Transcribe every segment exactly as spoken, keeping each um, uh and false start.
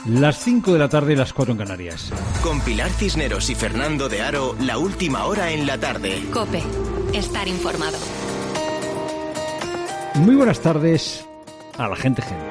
Las cinco de la tarde, las cuatro en Canarias. Con Pilar Cisneros y Fernando de Aro, la última hora en la tarde. COPE. Estar informado. Muy buenas tardes a la gente gente.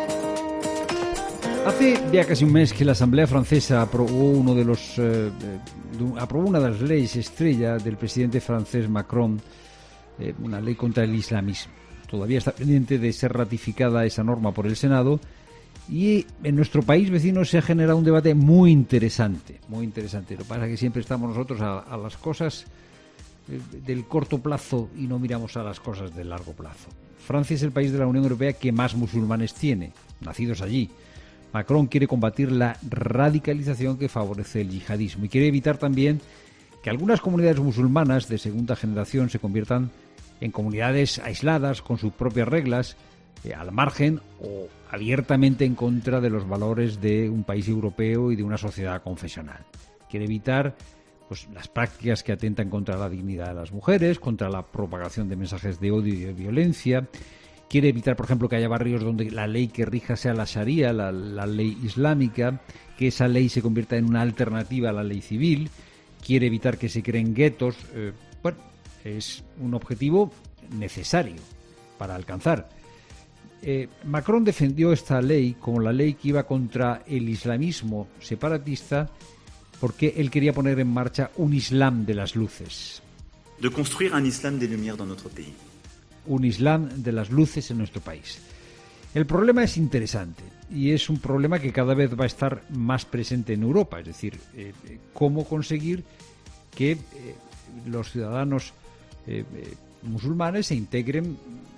Hace ya casi un mes que la Asamblea Francesa aprobó uno de los eh, aprobó una de las leyes estrella del presidente francés Macron, eh, una ley contra el islamismo. Todavía está pendiente de ser ratificada esa norma por el Senado. Y en nuestro país vecino se ha generado un debate muy interesante, muy interesante. Lo que pasa es que siempre estamos nosotros a, a las cosas del corto plazo y no miramos a las cosas del largo plazo. Francia es el país de la Unión Europea que más musulmanes tiene, nacidos allí. Macron quiere combatir la radicalización que favorece el yihadismo y quiere evitar también que algunas comunidades musulmanas de segunda generación se conviertan en comunidades aisladas con sus propias reglas, Eh, al margen o abiertamente en contra de los valores de un país europeo y de una sociedad confesional. Quiere evitar pues, las prácticas que atentan contra la dignidad de las mujeres, contra la propagación de mensajes de odio y de violencia. Quiere evitar, por ejemplo, que haya barrios donde la ley que rija sea la Sharia, la, la ley islámica, que esa ley se convierta en una alternativa a la ley civil. Quiere evitar que se creen guetos. Eh, bueno, es un objetivo necesario para alcanzar. Eh, Macron defendió esta ley como la ley que iba contra el islamismo separatista porque él quería poner en marcha un islam de las luces. De construir un islam des lumières dans notre pays. Un islam de las luces en nuestro país. El problema es interesante y es un problema que cada vez va a estar más presente en Europa, es decir, eh, cómo conseguir que eh, los ciudadanos eh, eh, musulmanes se integren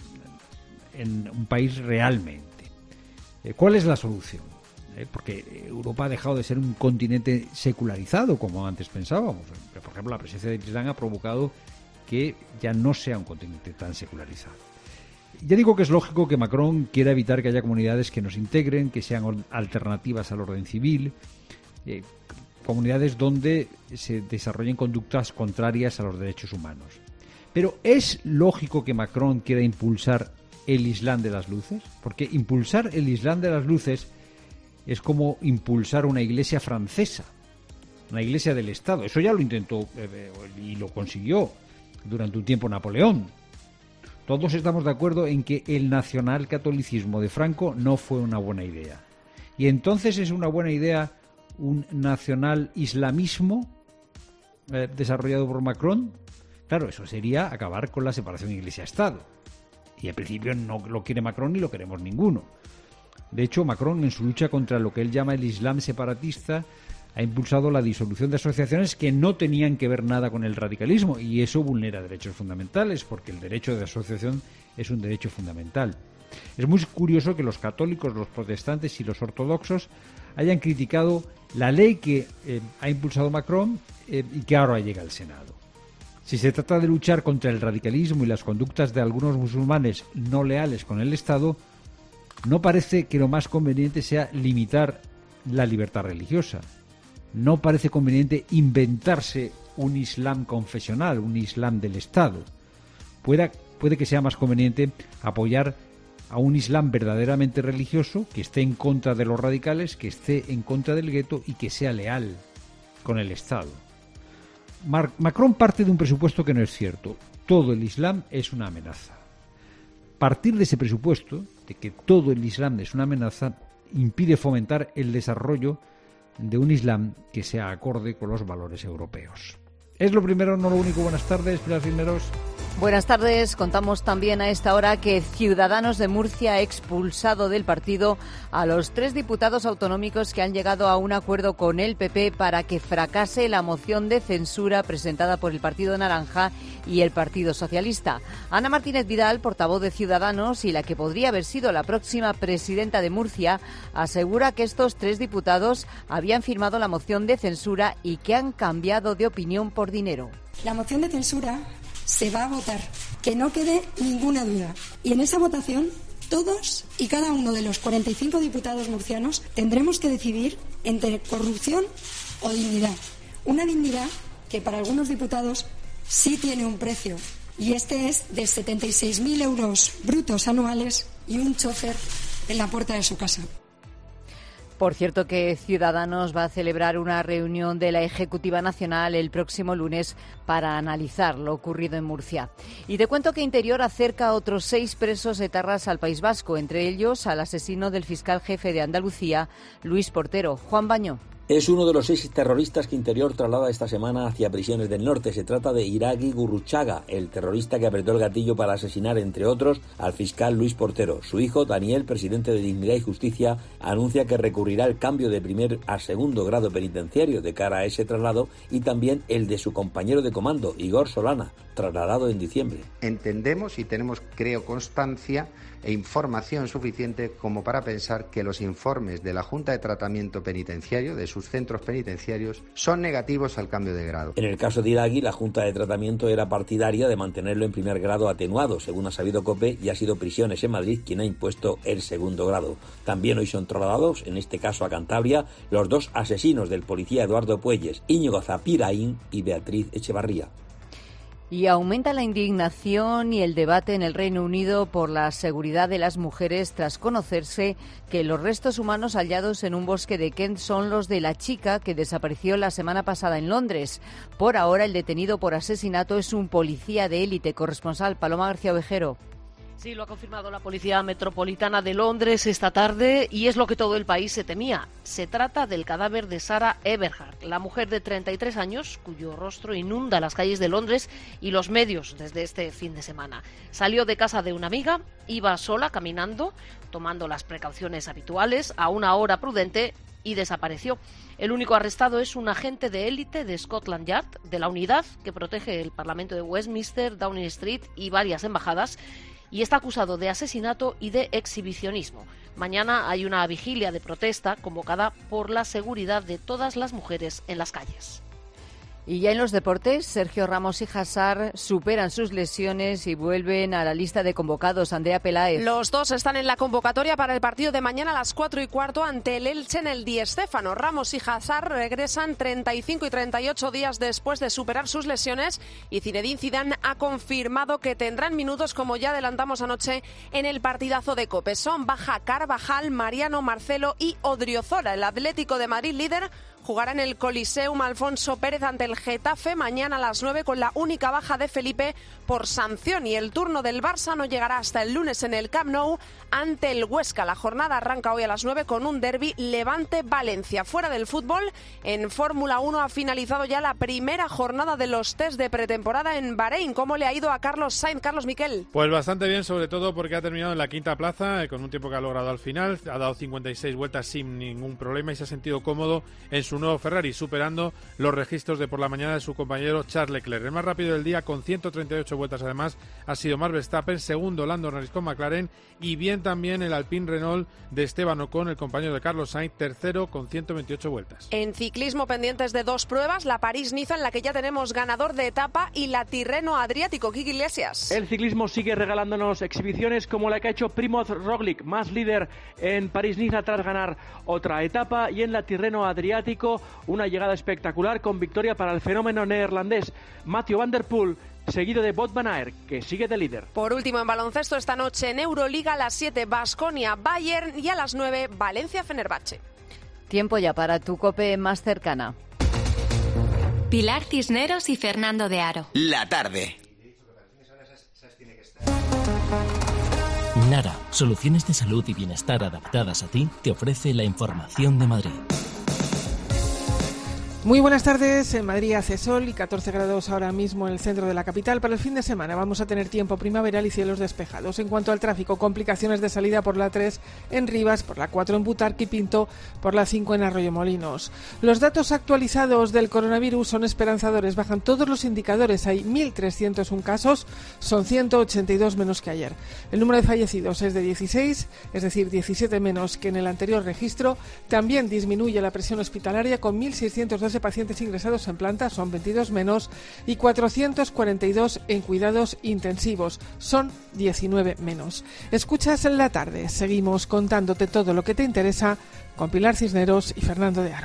en un país realmente. Eh, ¿Cuál es la solución? Eh, porque Europa ha dejado de ser un continente secularizado, como antes pensábamos. Por ejemplo, la presencia del Islam ha provocado que ya no sea un continente tan secularizado. Ya digo que es lógico que Macron quiera evitar que haya comunidades que nos integren, que sean alternativas al orden civil, eh, comunidades donde se desarrollen conductas contrarias a los derechos humanos. Pero ¿es lógico que Macron quiera impulsar el Islam de las luces? Porque impulsar el Islam de las luces es como impulsar una iglesia francesa, una iglesia del Estado. Eso ya lo intentó eh, y lo consiguió durante un tiempo Napoleón. Todos estamos de acuerdo en que el nacionalcatolicismo de Franco no fue una buena idea. Y entonces es una buena idea un nacional islamismo eh, desarrollado por Macron. Claro, eso sería acabar con la separación iglesia-estado. Y al principio no lo quiere Macron ni lo queremos ninguno. De hecho, Macron, en su lucha contra lo que él llama el Islam separatista, ha impulsado la disolución de asociaciones que no tenían que ver nada con el radicalismo, y eso vulnera derechos fundamentales, porque el derecho de asociación es un derecho fundamental. Es muy curioso que los católicos, los protestantes y los ortodoxos hayan criticado la ley que eh, ha impulsado Macron eh, y que ahora llega al Senado. Si se trata de luchar contra el radicalismo y las conductas de algunos musulmanes no leales con el Estado, no parece que lo más conveniente sea limitar la libertad religiosa. No parece conveniente inventarse un islam confesional, un islam del Estado. Puede, puede que sea más conveniente apoyar a un islam verdaderamente religioso, que esté en contra de los radicales, que esté en contra del gueto y que sea leal con el Estado. Mar- Macron parte de un presupuesto que no es cierto. Todo el Islam es una amenaza. Partir de ese presupuesto, de que todo el Islam es una amenaza, impide fomentar el desarrollo de un Islam que sea acorde con los valores europeos. Es lo primero, no lo único. Buenas tardes, Pilar Cisneros. Buenas tardes. Contamos también a esta hora que Ciudadanos de Murcia ha expulsado del partido a los tres diputados autonómicos que han llegado a un acuerdo con el P P para que fracase la moción de censura presentada por el Partido Naranja y el Partido Socialista. Ana Martínez Vidal, portavoz de Ciudadanos y la que podría haber sido la próxima presidenta de Murcia, asegura que estos tres diputados habían firmado la moción de censura y que han cambiado de opinión por dinero. La moción de censura se va a votar, que no quede ninguna duda. Y en esa votación, todos y cada uno de los cuarenta y cinco diputados murcianos tendremos que decidir entre corrupción o dignidad. Una dignidad que para algunos diputados sí tiene un precio, y este es de setenta y seis mil euros brutos anuales y un chofer en la puerta de su casa. Por cierto que Ciudadanos va a celebrar una reunión de la Ejecutiva Nacional el próximo lunes para analizar lo ocurrido en Murcia. Y te cuento que Interior acerca a otros seis presos etarras al País Vasco, entre ellos al asesino del fiscal jefe de Andalucía, Luis Portero. Juan Baño. Es uno de los seis terroristas que Interior traslada esta semana hacia prisiones del norte. Se trata de Iragui Gurruchaga, el terrorista que apretó el gatillo para asesinar, entre otros, al fiscal Luis Portero. Su hijo, Daniel, presidente de Dignidad y Justicia, anuncia que recurrirá al cambio de primer a segundo grado penitenciario de cara a ese traslado y también el de su compañero de comando, Igor Solana, trasladado en diciembre. Entendemos y tenemos, creo, constancia e información suficiente como para pensar que los informes de la Junta de Tratamiento Penitenciario, de sus centros penitenciarios, son negativos al cambio de grado. En el caso de Iragui, la Junta de Tratamiento era partidaria de mantenerlo en primer grado atenuado, según ha sabido COPE, y ha sido Prisiones en Madrid quien ha impuesto el segundo grado. También hoy son trasladados, en este caso a Cantabria, los dos asesinos del policía Eduardo Puelles, Íñigo Zapiraín y Beatriz Echevarría. Y aumenta la indignación y el debate en el Reino Unido por la seguridad de las mujeres tras conocerse que los restos humanos hallados en un bosque de Kent son los de la chica que desapareció la semana pasada en Londres. Por ahora, el detenido por asesinato es un policía de élite. Corresponsal Paloma García Ovejero. Sí, lo ha confirmado la Policía Metropolitana de Londres esta tarde y es lo que todo el país se temía. Se trata del cadáver de Sarah Everhart, la mujer de treinta y tres años cuyo rostro inunda las calles de Londres y los medios desde este fin de semana. Salió de casa de una amiga, iba sola caminando, tomando las precauciones habituales a una hora prudente y desapareció. El único arrestado es un agente de élite de Scotland Yard, de la unidad que protege el Parlamento de Westminster, Downing Street y varias embajadas, y está acusado de asesinato y de exhibicionismo. Mañana hay una vigilia de protesta convocada por la seguridad de todas las mujeres en las calles. Y ya en los deportes, Sergio Ramos y Hazard superan sus lesiones y vuelven a la lista de convocados. Andrea Peláez. Los dos están en la convocatoria para el partido de mañana a las cuatro y cuarto ante el Elche en el Di Stéfano. Ramos y Hazard regresan treinta y cinco y treinta y ocho días después de superar sus lesiones y Zinedine Zidane ha confirmado que tendrán minutos, como ya adelantamos anoche en el partidazo de COPE. Son baja Carvajal, Mariano, Marcelo y Odriozola. El Atlético de Madrid, líder, jugará en el Coliseum Alfonso Pérez ante el Getafe mañana a las nueve con la única baja de Felipe por sanción, y el turno del Barça no llegará hasta el lunes en el Camp Nou ante el Huesca. La jornada arranca hoy a las nueve con un derbi Levante-Valencia. Fuera del fútbol, en Fórmula uno ha finalizado ya la primera jornada de los test de pretemporada en Bahrein. ¿Cómo le ha ido a Carlos Sainz? Carlos Miquel. Pues bastante bien, sobre todo porque ha terminado en la quinta plaza, eh, con un tiempo que ha logrado al final. Ha dado cincuenta y seis vueltas sin ningún problema y se ha sentido cómodo en su nuevo Ferrari, superando los registros de por la mañana de su compañero Charles Leclerc. El más rápido del día, con ciento treinta y ocho vueltas además, ha sido Max Verstappen, segundo Lando Norris con McLaren, y bien también el Alpine Renault de Esteban Ocon, el compañero de Carlos Sainz, tercero con ciento veintiocho vueltas. En ciclismo, pendientes de dos pruebas, la París-Niza, en la que ya tenemos ganador de etapa, y la Tirreno Adriático. Kiki Iglesias. El ciclismo sigue regalándonos exhibiciones como la que ha hecho Primoz Roglic, más líder en París-Niza tras ganar otra etapa, y en la Tirreno Adriático una llegada espectacular con victoria para el fenómeno neerlandés Mathieu van der Poel, seguido de Wout van Aert, que sigue de líder. Por último, en baloncesto esta noche en Euroliga, a las siete Baskonia Bayern y a las nueve Valencia Fenerbahce. Tiempo ya para tu COPE más cercana. Pilar Cisneros y Fernando de Aro. La tarde. Nara, soluciones de salud y bienestar adaptadas a ti, te ofrece la información de Madrid. Muy buenas tardes. En Madrid hace sol y catorce grados ahora mismo en el centro de la capital. Para el fin de semana vamos a tener tiempo primaveral y cielos despejados. En cuanto al tráfico, complicaciones de salida por la tres en Rivas, por la cuatro en Butarque y Pinto, por la cinco en Arroyomolinos. Los datos actualizados del coronavirus son esperanzadores. Bajan todos los indicadores. Hay mil trescientos uno casos, son ciento ochenta y dos menos que ayer. El número de fallecidos es de dieciséis, es decir, diecisiete menos que en el anterior registro. También disminuye la presión hospitalaria con mil seiscientos doce pacientes ingresados en planta, son veintidós menos, y cuatrocientos cuarenta y dos en cuidados intensivos, son diecinueve menos. Escuchas en la tarde, seguimos contándote todo lo que te interesa con Pilar Cisneros y Fernando de Aro.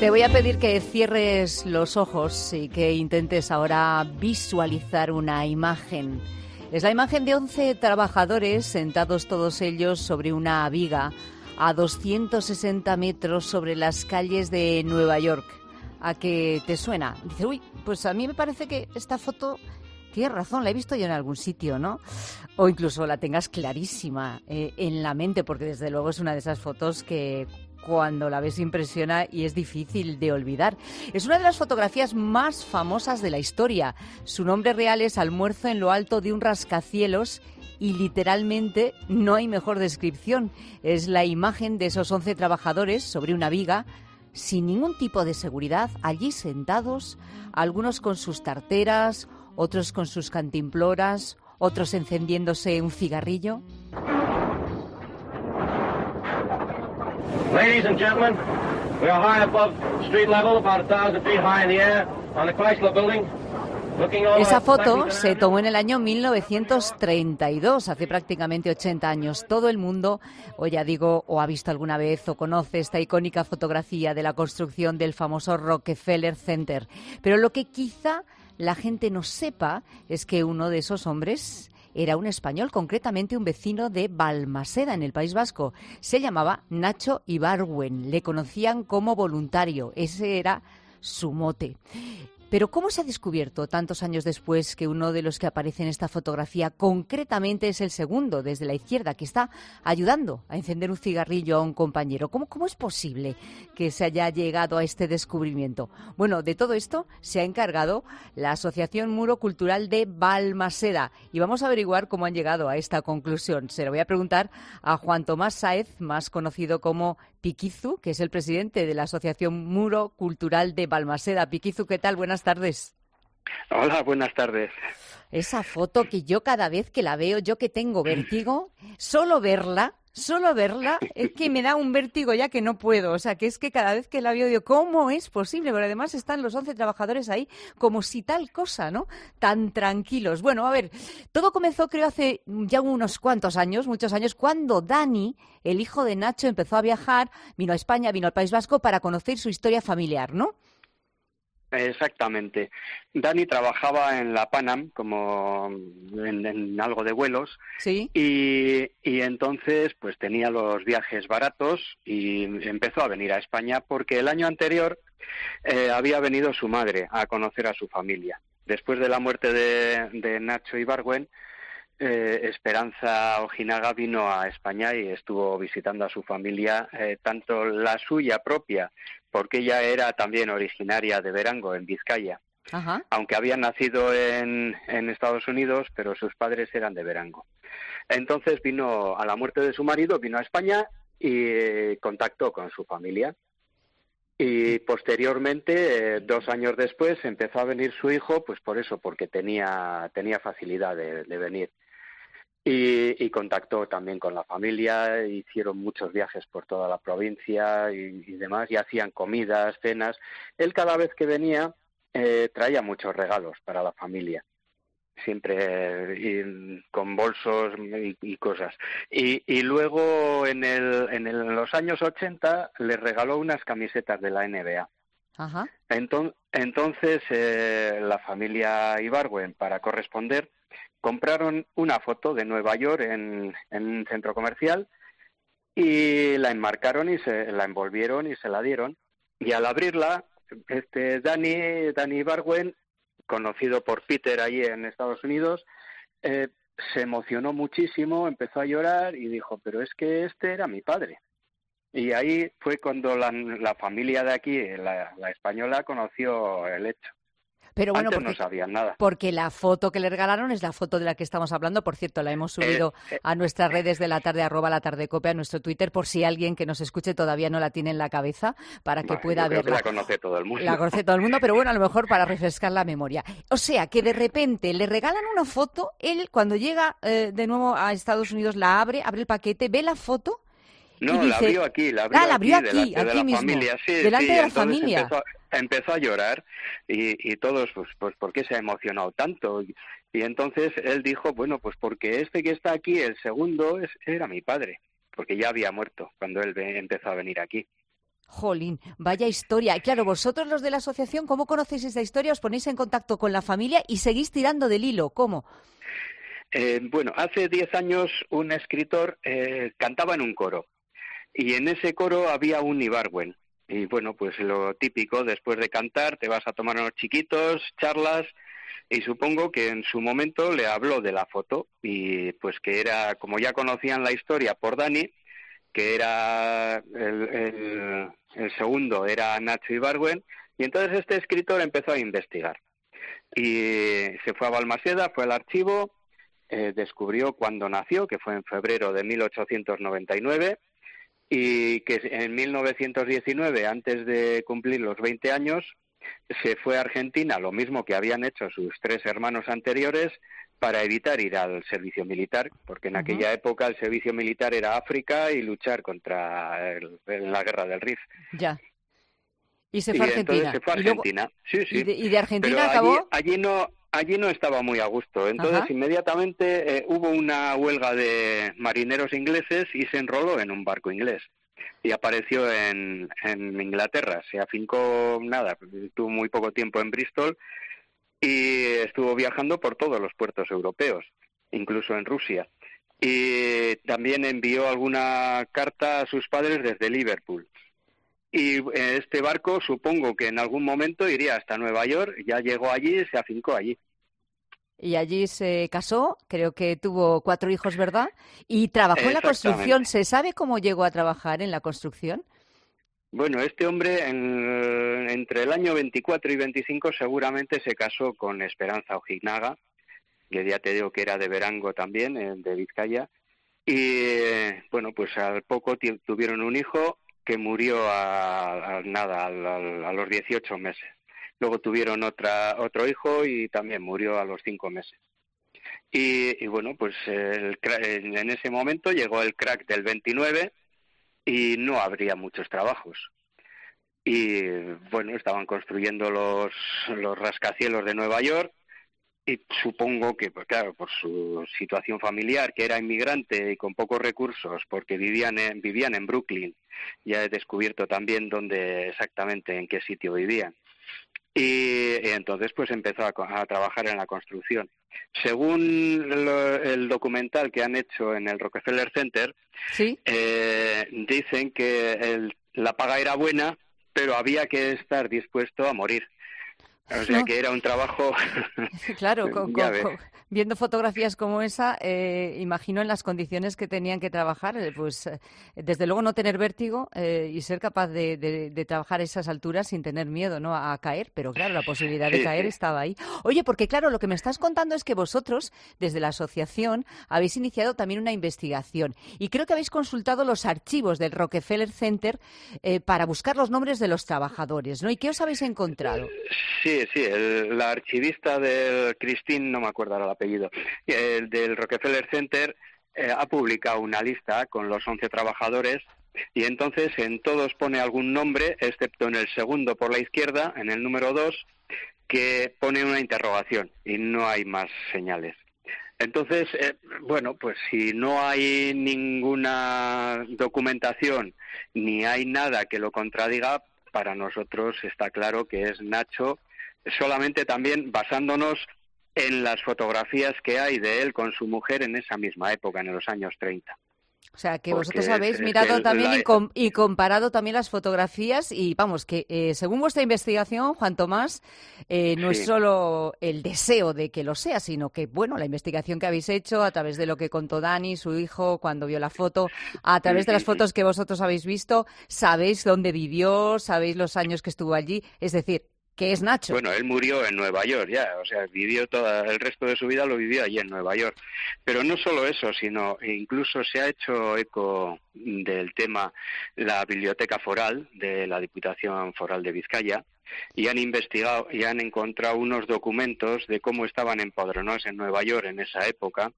Te voy a pedir que cierres los ojos y que intentes ahora visualizar una imagen. Es la imagen de once trabajadores sentados todos ellos sobre una viga a doscientos sesenta metros sobre las calles de Nueva York. ¿A qué te suena? Dice, uy, pues a mí me parece que esta foto... Tienes razón, la he visto yo en algún sitio, ¿no? O incluso la tengas clarísima eh, en la mente, porque desde luego es una de esas fotos que cuando la ves impresiona y es difícil de olvidar. Es una de las fotografías más famosas de la historia. Su nombre real es Almuerzo en lo alto de un rascacielos y literalmente no hay mejor descripción. Es la imagen de esos once trabajadores sobre una viga, sin ningún tipo de seguridad, allí sentados, algunos con sus tarteras, otros con sus cantimploras, otros encendiéndose un cigarrillo. Ladies and gentlemen, we are high above street level, about a thousand feet high in the air, on the Chrysler Building. Esa foto se tomó en el año mil novecientos treinta y dos, hace prácticamente ochenta años. Todo el mundo, o ya digo, o ha visto alguna vez o conoce esta icónica fotografía de la construcción del famoso Rockefeller Center. Pero lo que quizá la gente no sepa es que uno de esos hombres era un español, concretamente un vecino de Balmaseda, en el País Vasco. Se llamaba Nacho Ibargüen, le conocían como voluntario, ese era su mote. Pero ¿cómo se ha descubierto tantos años después que uno de los que aparece en esta fotografía concretamente es el segundo, desde la izquierda, que está ayudando a encender un cigarrillo a un compañero? ¿Cómo, cómo es posible que se haya llegado a este descubrimiento? Bueno, de todo esto se ha encargado la Asociación Muro Cultural de Balmaseda y vamos a averiguar cómo han llegado a esta conclusión. Se lo voy a preguntar a Juan Tomás Sáez, más conocido como Piquizu, que es el presidente de la Asociación Muro Cultural de Balmaseda. Piquizu, ¿qué tal? Buenas tardes. Hola, buenas tardes. Esa foto que yo cada vez que la veo, yo que tengo vértigo, solo verla, solo verla, es que me da un vértigo ya que no puedo. O sea, que es que cada vez que la veo digo, ¿cómo es posible? Pero además están los once trabajadores ahí como si tal cosa, ¿no? Tan tranquilos. Bueno, a ver, todo comenzó creo hace ya unos cuantos años, muchos años, cuando Dani, el hijo de Nacho, empezó a viajar, vino a España, vino al País Vasco para conocer su historia familiar, ¿no? Exactamente. Dani trabajaba en la Panam como en, en algo de vuelos. Sí. Y, y entonces pues tenía los viajes baratos y empezó a venir a España porque el año anterior eh, había venido su madre a conocer a su familia. Después de la muerte de, de Nacho Ibargüen, eh, Esperanza Ojinaga vino a España y estuvo visitando a su familia, eh, tanto la suya propia, porque ella era también originaria de Verango, en Vizcaya. Ajá. Aunque había nacido en, en Estados Unidos, pero sus padres eran de Verango. Entonces vino, a la muerte de su marido, vino a España y contactó con su familia. Y posteriormente, eh, dos años después, empezó a venir su hijo, pues por eso, porque tenía, tenía facilidad de, de venir. Y, y contactó también con la familia, hicieron muchos viajes por toda la provincia y, y demás, y hacían comidas, cenas. Él cada vez que venía eh, traía muchos regalos para la familia, siempre eh, con bolsos y, y cosas. Y, y luego en, el, en, el, en los años ochenta le regaló unas camisetas de la N B A. Ajá. Enton, entonces eh, la familia Ibargüen, para corresponder, compraron una foto de Nueva York en, en un centro comercial y la enmarcaron y se la envolvieron y se la dieron. Y al abrirla, este Dani, Dani Ibargüen, conocido por Peter allí en Estados Unidos, eh, se emocionó muchísimo, empezó a llorar y dijo, pero es que este era mi padre. Y ahí fue cuando la, la familia de aquí, la, la española, conoció el hecho. Pero bueno, Antes porque, no sabían nada. Porque la foto que le regalaron es la foto de la que estamos hablando. Por cierto, la hemos subido eh, eh, a nuestras redes de la tarde, arroba la tarde cope, a nuestro Twitter, por si alguien que nos escuche todavía no la tiene en la cabeza, para que bueno, pueda yo creo verla. Que la conoce todo el mundo. La conoce todo el mundo, pero bueno, a lo mejor para refrescar la memoria. O sea, que de repente le regalan una foto, él cuando llega eh, de nuevo a Estados Unidos la abre, abre el paquete, ve la foto. No, y dice, la abrió aquí, la abrió, ah, la abrió aquí, aquí, delante aquí de la mismo, familia, sí, delante sí, de la entonces familia. Empezó, empezó a llorar y, y todos, pues, pues, ¿por qué se ha emocionado tanto? Y, y entonces él dijo, bueno, pues porque este que está aquí, el segundo, es, era mi padre, porque ya había muerto cuando él ve, empezó a venir aquí. Jolín, vaya historia. Y claro, vosotros los de la asociación, ¿cómo conocéis esta historia? ¿Os ponéis en contacto con la familia y seguís tirando del hilo? ¿Cómo? Eh, bueno, hace diez años un escritor eh, cantaba en un coro y en ese coro había un Ibargüen. Y bueno, pues lo típico, después de cantar te vas a tomar unos chiquitos, charlas, y supongo que en su momento le habló de la foto y pues que era, como ya conocían la historia por Dani, que era el, el, el segundo, era Nacho Ibargüen, y entonces este escritor empezó a investigar. Y se fue a Balmaseda, fue al archivo, eh, descubrió cuándo nació, que fue en febrero de mil ochocientos noventa y nueve, y que en mil novecientos diecinueve, antes de cumplir los veinte años, se fue a Argentina, lo mismo que habían hecho sus tres hermanos anteriores, para evitar ir al servicio militar, porque en uh-huh. aquella época el servicio militar era África y luchar contra el, en la guerra del Rif. Ya. Y se fue a Argentina. Entonces se fue a Argentina, luego, sí, sí. ¿Y de, y de Argentina Pero acabó? Allí, allí no allí no estaba muy a gusto. Entonces uh-huh. inmediatamente eh, hubo una huelga de marineros ingleses y se enroló en un barco inglés. Y apareció en, en Inglaterra. Se afincó, nada, estuvo muy poco tiempo en Bristol y estuvo viajando por todos los puertos europeos, incluso en Rusia. Y también envió alguna carta a sus padres desde Liverpool. Y este barco supongo que en algún momento iría hasta Nueva York, ya llegó allí y se afincó allí. Y allí se casó, creo que tuvo cuatro hijos, ¿verdad? Y trabajó en la construcción. ¿Se sabe cómo llegó a trabajar en la construcción? Bueno, este hombre en, entre el año veinticuatro y veinticinco seguramente se casó con Esperanza Ojinaga, que ya te digo que era de Verango también, de Vizcaya, y bueno, pues al poco tiempo tuvieron un hijo que murió a, a nada, a, a, a los dieciocho meses. Luego tuvieron otra otro hijo y también murió a los cinco meses. Y, y bueno, pues el, en ese momento llegó el crack del veintinueve y no habría muchos trabajos. Y bueno, estaban construyendo los, los rascacielos de Nueva York y supongo que, pues claro, por su situación familiar, que era inmigrante y con pocos recursos, porque vivían en, vivían en Brooklyn, ya he descubierto también dónde exactamente, en qué sitio vivían. Y, y entonces pues empezó a, a trabajar en la construcción. Según lo, el documental que han hecho en el Rockefeller Center, ¿sí? eh, dicen que el, la paga era buena, pero había que estar dispuesto a morir. O sea, no. que era un trabajo... Claro, con, con, con, viendo fotografías como esa, eh, imagino en las condiciones que tenían que trabajar, eh, pues eh, desde luego no tener vértigo eh, y ser capaz de, de, de trabajar a esas alturas sin tener miedo, ¿no?, a, a caer, pero claro, la posibilidad de sí, caer sí. estaba ahí. Oye, porque claro, lo que me estás contando es que vosotros, desde la asociación, habéis iniciado también una investigación y creo que habéis consultado los archivos del Rockefeller Center eh, para buscar los nombres de los trabajadores, ¿no? ¿Y qué os habéis encontrado? Sí, sí, el, la archivista del Christine, no me acuerdo ahora el apellido, el del Rockefeller Center eh, ha publicado una lista con los once trabajadores y entonces en todos pone algún nombre, excepto en el segundo por la izquierda, en el número dos, que pone una interrogación y no hay más señales. Entonces, eh, bueno, pues si no hay ninguna documentación ni hay nada que lo contradiga, para nosotros está claro que es Nacho, solamente también basándonos en las fotografías que hay de él con su mujer en esa misma época, en los años treinta. O sea, que vosotros Porque habéis es, mirado es también la... y, com y comparado también las fotografías y vamos, que eh, según vuestra investigación, Juan Tomás, eh, no sí. es solo el deseo de que lo sea, sino que, bueno, la investigación que habéis hecho a través de lo que contó Dani, su hijo, cuando vio la foto, a través de las fotos que vosotros habéis visto, sabéis dónde vivió, sabéis los años que estuvo allí, es decir, que es Nacho. Bueno, él murió en Nueva York ya, o sea, vivió todo el resto de su vida lo vivió allí en Nueva York. Pero no solo eso, sino incluso se ha hecho eco del tema la Biblioteca Foral de la Diputación Foral de Vizcaya y han investigado y han encontrado unos documentos de cómo estaban empadronados en Nueva York en esa época.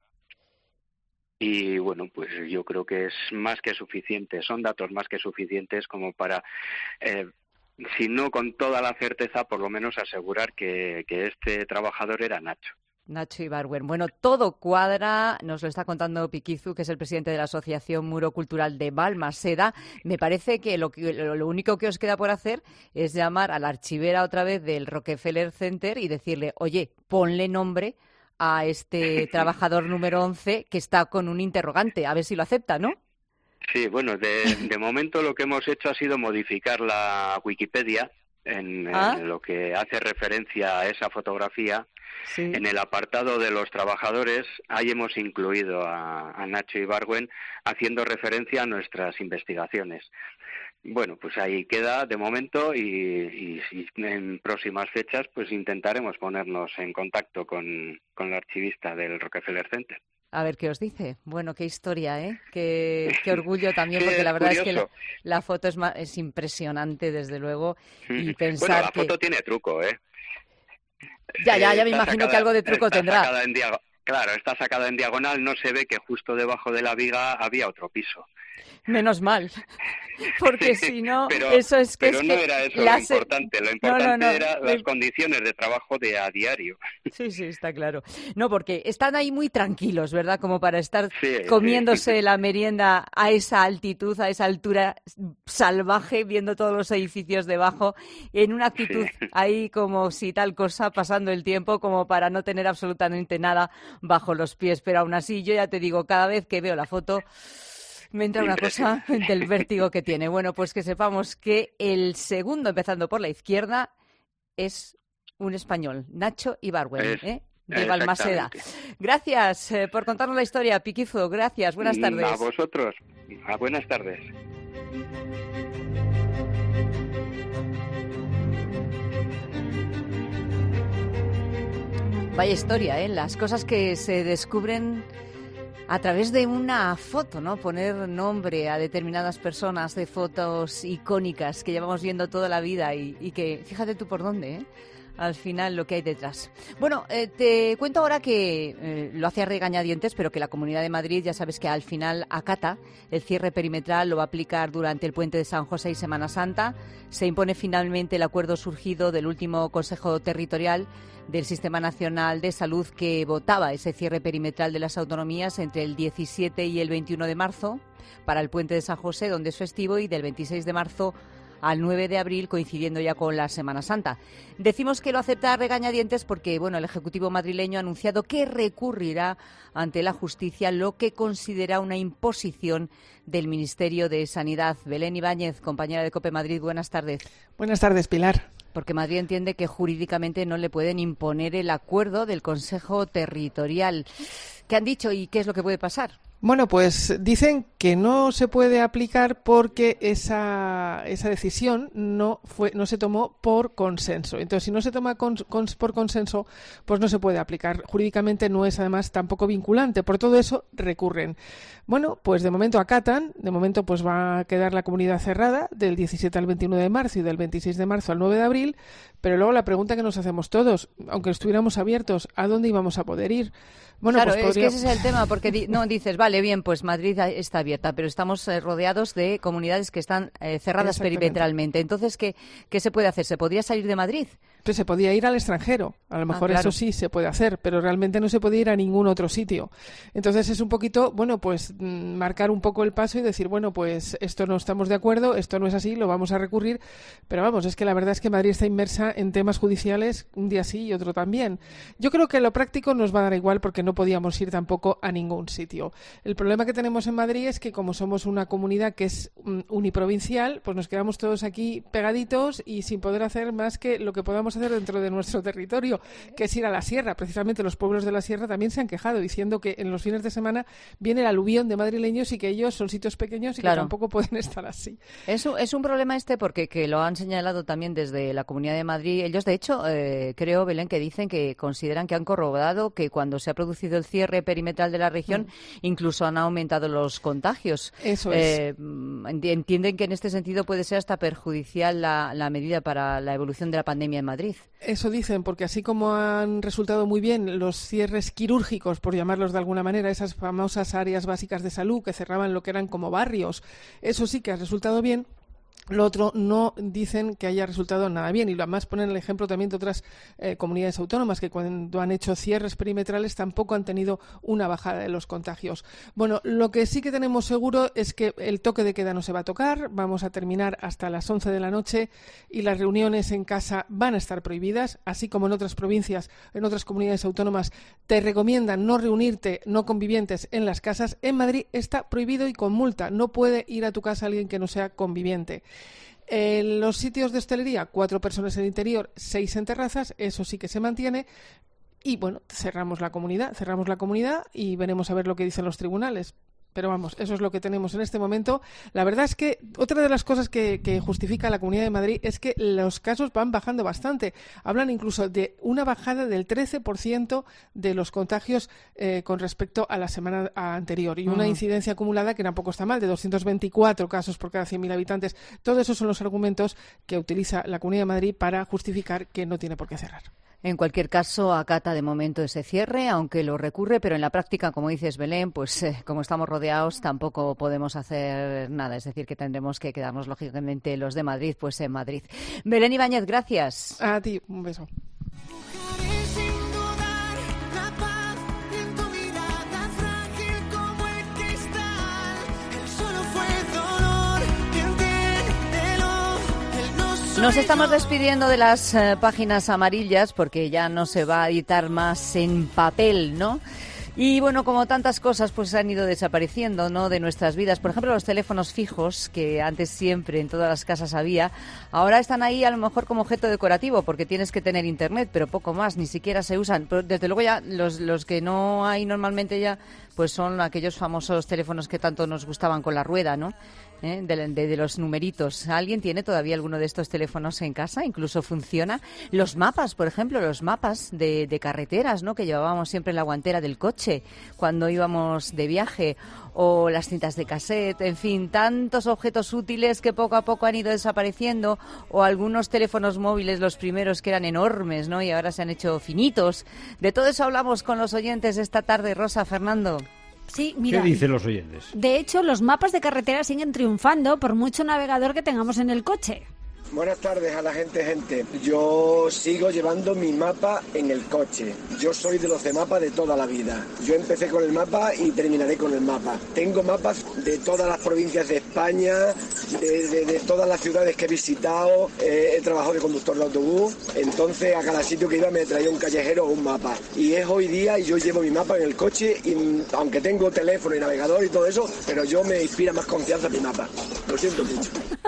Y bueno, pues yo creo que es más que suficiente, son datos más que suficientes como para... Eh, si no con toda la certeza, por lo menos asegurar que, que este trabajador era Nacho. Nacho Ibargüen. Bueno, todo cuadra, nos lo está contando Piquizu, que es el presidente de la Asociación Muro Cultural de Balmaseda. Me parece que lo, que lo único que os queda por hacer es llamar a la archivera otra vez del Rockefeller Center y decirle, oye, ponle nombre a este trabajador número once que está con un interrogante, a ver si lo acepta, ¿no? Sí, bueno, de, de momento lo que hemos hecho ha sido modificar la Wikipedia en, ¿Ah? en lo que hace referencia a esa fotografía. Sí. En el apartado de los trabajadores, ahí hemos incluido a, a Nacho Ibargüen haciendo referencia a nuestras investigaciones. Bueno, pues ahí queda de momento y, y, y en próximas fechas pues intentaremos ponernos en contacto con, con la archivista del Rockefeller Center. A ver qué os dice. Bueno, qué historia, ¿eh? Qué, qué orgullo también, porque la verdad curioso. es que la, la foto es, ma- es impresionante, desde luego, y pensar bueno, la que... foto tiene truco, ¿eh? Ya, ya, ya me está imagino sacada, que algo de truco está tendrá. Sacada en diago- claro, está sacada en diagonal, no se ve que justo debajo de la viga había otro piso. Menos mal, porque si no, pero, eso es que... Pero es no que era eso la lo se... importante, lo importante no, no, no. eran las condiciones de trabajo de a diario. Sí, sí, está claro. No, porque están ahí muy tranquilos, ¿verdad? Como para estar sí, comiéndose sí. la merienda a esa altitud, a esa altura salvaje, viendo todos los edificios debajo, en una actitud sí. ahí como si tal cosa, pasando el tiempo, como para no tener absolutamente nada bajo los pies. Pero aún así, yo ya te digo, cada vez que veo la foto... me entra una cosa del vértigo que tiene. Bueno, pues que sepamos que el segundo, empezando por la izquierda, es un español, Nacho Ibargüen, ¿eh? de Balmaseda. Gracias eh, por contarnos la historia, Piquizu. Gracias, buenas tardes. A vosotros. A buenas tardes. Vaya historia, ¿eh? Las cosas que se descubren a través de una foto, ¿no? Poner nombre a determinadas personas de fotos icónicas que llevamos viendo toda la vida y, y que, fíjate tú por dónde, ¿eh? Al final lo que hay detrás. Bueno, eh, te cuento ahora que eh, lo hace a regañadientes, pero que la Comunidad de Madrid, ya sabes que al final acata el cierre perimetral, lo va a aplicar durante el puente de San José y Semana Santa. Se impone finalmente el acuerdo surgido del último Consejo Territorial del Sistema Nacional de Salud que votaba ese cierre perimetral de las autonomías entre el diecisiete y el veintiuno de marzo para el puente de San José, donde es festivo, y del veintiséis de marzo al nueve de abril, coincidiendo ya con la Semana Santa. Decimos que lo acepta a regañadientes porque, bueno, el Ejecutivo madrileño ha anunciado que recurrirá ante la justicia lo que considera una imposición del Ministerio de Sanidad. Belén Ibáñez, compañera de COPE Madrid, buenas tardes. Buenas tardes, Pilar. Porque Madrid entiende que jurídicamente no le pueden imponer el acuerdo del Consejo Territorial. ¿Qué han dicho y qué es lo que puede pasar? Bueno, pues dicen que no se puede aplicar porque esa, esa decisión no fue no se tomó por consenso. Entonces, si no se toma con, con, por consenso, pues no se puede aplicar. Jurídicamente no es, además, tampoco vinculante. Por todo eso, recurren. Bueno, pues de momento acatan. De momento pues va a quedar la comunidad cerrada del diecisiete al veintiuno de marzo y del veintiséis de marzo al nueve de abril. Pero luego la pregunta que nos hacemos todos, aunque estuviéramos abiertos, ¿a dónde íbamos a poder ir? Bueno, claro, pues podría... es que ese es el tema, porque di- no dices, vale, bien, pues Madrid está abierta, pero estamos eh, rodeados de comunidades que están eh, cerradas perimetralmente. Entonces, ¿qué, ¿qué se puede hacer? ¿Se podría salir de Madrid? Pues se podía ir al extranjero, a lo mejor ah, claro. Eso sí se puede hacer, pero realmente no se puede ir a ningún otro sitio. Entonces es un poquito, bueno, pues mmm, marcar un poco el paso y decir, bueno, pues esto no estamos de acuerdo, esto no es así, lo vamos a recurrir, pero vamos, es que la verdad es que Madrid está inmersa en temas judiciales un día sí y otro también. Yo creo que lo práctico nos va a dar igual porque no podíamos ir tampoco a ningún sitio. El problema que tenemos en Madrid es que como somos una comunidad que es um, uniprovincial, pues nos quedamos todos aquí pegaditos y sin poder hacer más que lo que podamos hacer dentro de nuestro territorio, que es ir a la sierra. Precisamente los pueblos de la sierra también se han quejado diciendo que en los fines de semana viene el aluvión de madrileños y que ellos son sitios pequeños y claro. que tampoco pueden estar así. Es un, es un problema este porque que lo han señalado también desde la Comunidad de Madrid. Ellos, de hecho, eh, creo, Belén, que dicen que consideran que han corroborado que cuando se ha producido el cierre perimetral de la región, mm. incluso han aumentado los contagios. Eso eh, es. Entienden que en este sentido puede ser hasta perjudicial la, la medida para la evolución de la pandemia en Madrid. Eso dicen, porque así como han resultado muy bien los cierres quirúrgicos, por llamarlos de alguna manera, esas famosas áreas básicas de salud que cerraban lo que eran como barrios, eso sí que ha resultado bien. Lo otro, no dicen que haya resultado nada bien, y además ponen el ejemplo también de otras eh, comunidades autónomas que cuando han hecho cierres perimetrales tampoco han tenido una bajada de los contagios. Bueno, lo que sí que tenemos seguro es que el toque de queda no se va a tocar, vamos a terminar hasta las once de la noche y las reuniones en casa van a estar prohibidas, así como en otras provincias, en otras comunidades autónomas te recomiendan no reunirte, no convivientes en las casas. En Madrid está prohibido y con multa, no puede ir a tu casa alguien que no sea conviviente. En los sitios de hostelería, cuatro personas en el interior, seis en terrazas, eso sí que se mantiene. Y bueno, cerramos la comunidad, cerramos la comunidad y veremos a ver lo que dicen los tribunales. Pero vamos, eso es lo que tenemos en este momento. La verdad es que otra de las cosas que, que justifica la Comunidad de Madrid es que los casos van bajando bastante. Hablan incluso de una bajada del trece por ciento de los contagios eh, con respecto a la semana anterior y una uh-huh. incidencia acumulada que tampoco está mal, de doscientos veinticuatro casos por cada cien mil habitantes. Todos esos son los argumentos que utiliza la Comunidad de Madrid para justificar que no tiene por qué cerrar. En cualquier caso, acata de momento ese cierre, aunque lo recurre, pero en la práctica, como dices, Belén, pues eh, como estamos rodeados, tampoco podemos hacer nada. Es decir, que tendremos que quedarnos, lógicamente, los de Madrid, pues en Madrid. Belén Ibáñez, gracias. A ti, un beso. Nos estamos despidiendo de las eh, páginas amarillas porque ya no se va a editar más en papel, ¿no? Y bueno, como tantas cosas pues han ido desapareciendo, ¿no?, de nuestras vidas. Por ejemplo, los teléfonos fijos, que antes siempre en todas las casas había, ahora están ahí a lo mejor como objeto decorativo porque tienes que tener internet, pero poco más, ni siquiera se usan. Pero desde luego ya los, los que no hay normalmente ya pues son aquellos famosos teléfonos que tanto nos gustaban con la rueda, ¿no? ¿Eh? De, de, de los numeritos. ¿Alguien tiene todavía alguno de estos teléfonos en casa? Incluso funciona. Los mapas, por ejemplo, los mapas de, de carreteras, ¿no?, que llevábamos siempre en la guantera del coche cuando íbamos de viaje, o las cintas de cassette, en fin, tantos objetos útiles que poco a poco han ido desapareciendo, o algunos teléfonos móviles, los primeros que eran enormes, ¿no?, y ahora se han hecho finitos. De todo eso hablamos con los oyentes esta tarde. Rosa, Fernando. Sí, mira, ¿qué dicen los oyentes? De hecho, los mapas de carretera siguen triunfando por mucho navegador que tengamos en el coche. Buenas tardes a la gente, gente. Yo sigo llevando mi mapa en el coche. Yo soy de los de mapa de toda la vida. Yo empecé con el mapa y terminaré con el mapa. Tengo mapas de todas las provincias de España, de, de, de todas las ciudades que he visitado. Eh, he trabajado de conductor de autobús. Entonces, a cada sitio que iba me traía un callejero o un mapa. Y es hoy día y yo llevo mi mapa en el coche, y aunque tengo teléfono y navegador y todo eso, pero yo me inspira más confianza mi mapa. Lo siento mucho.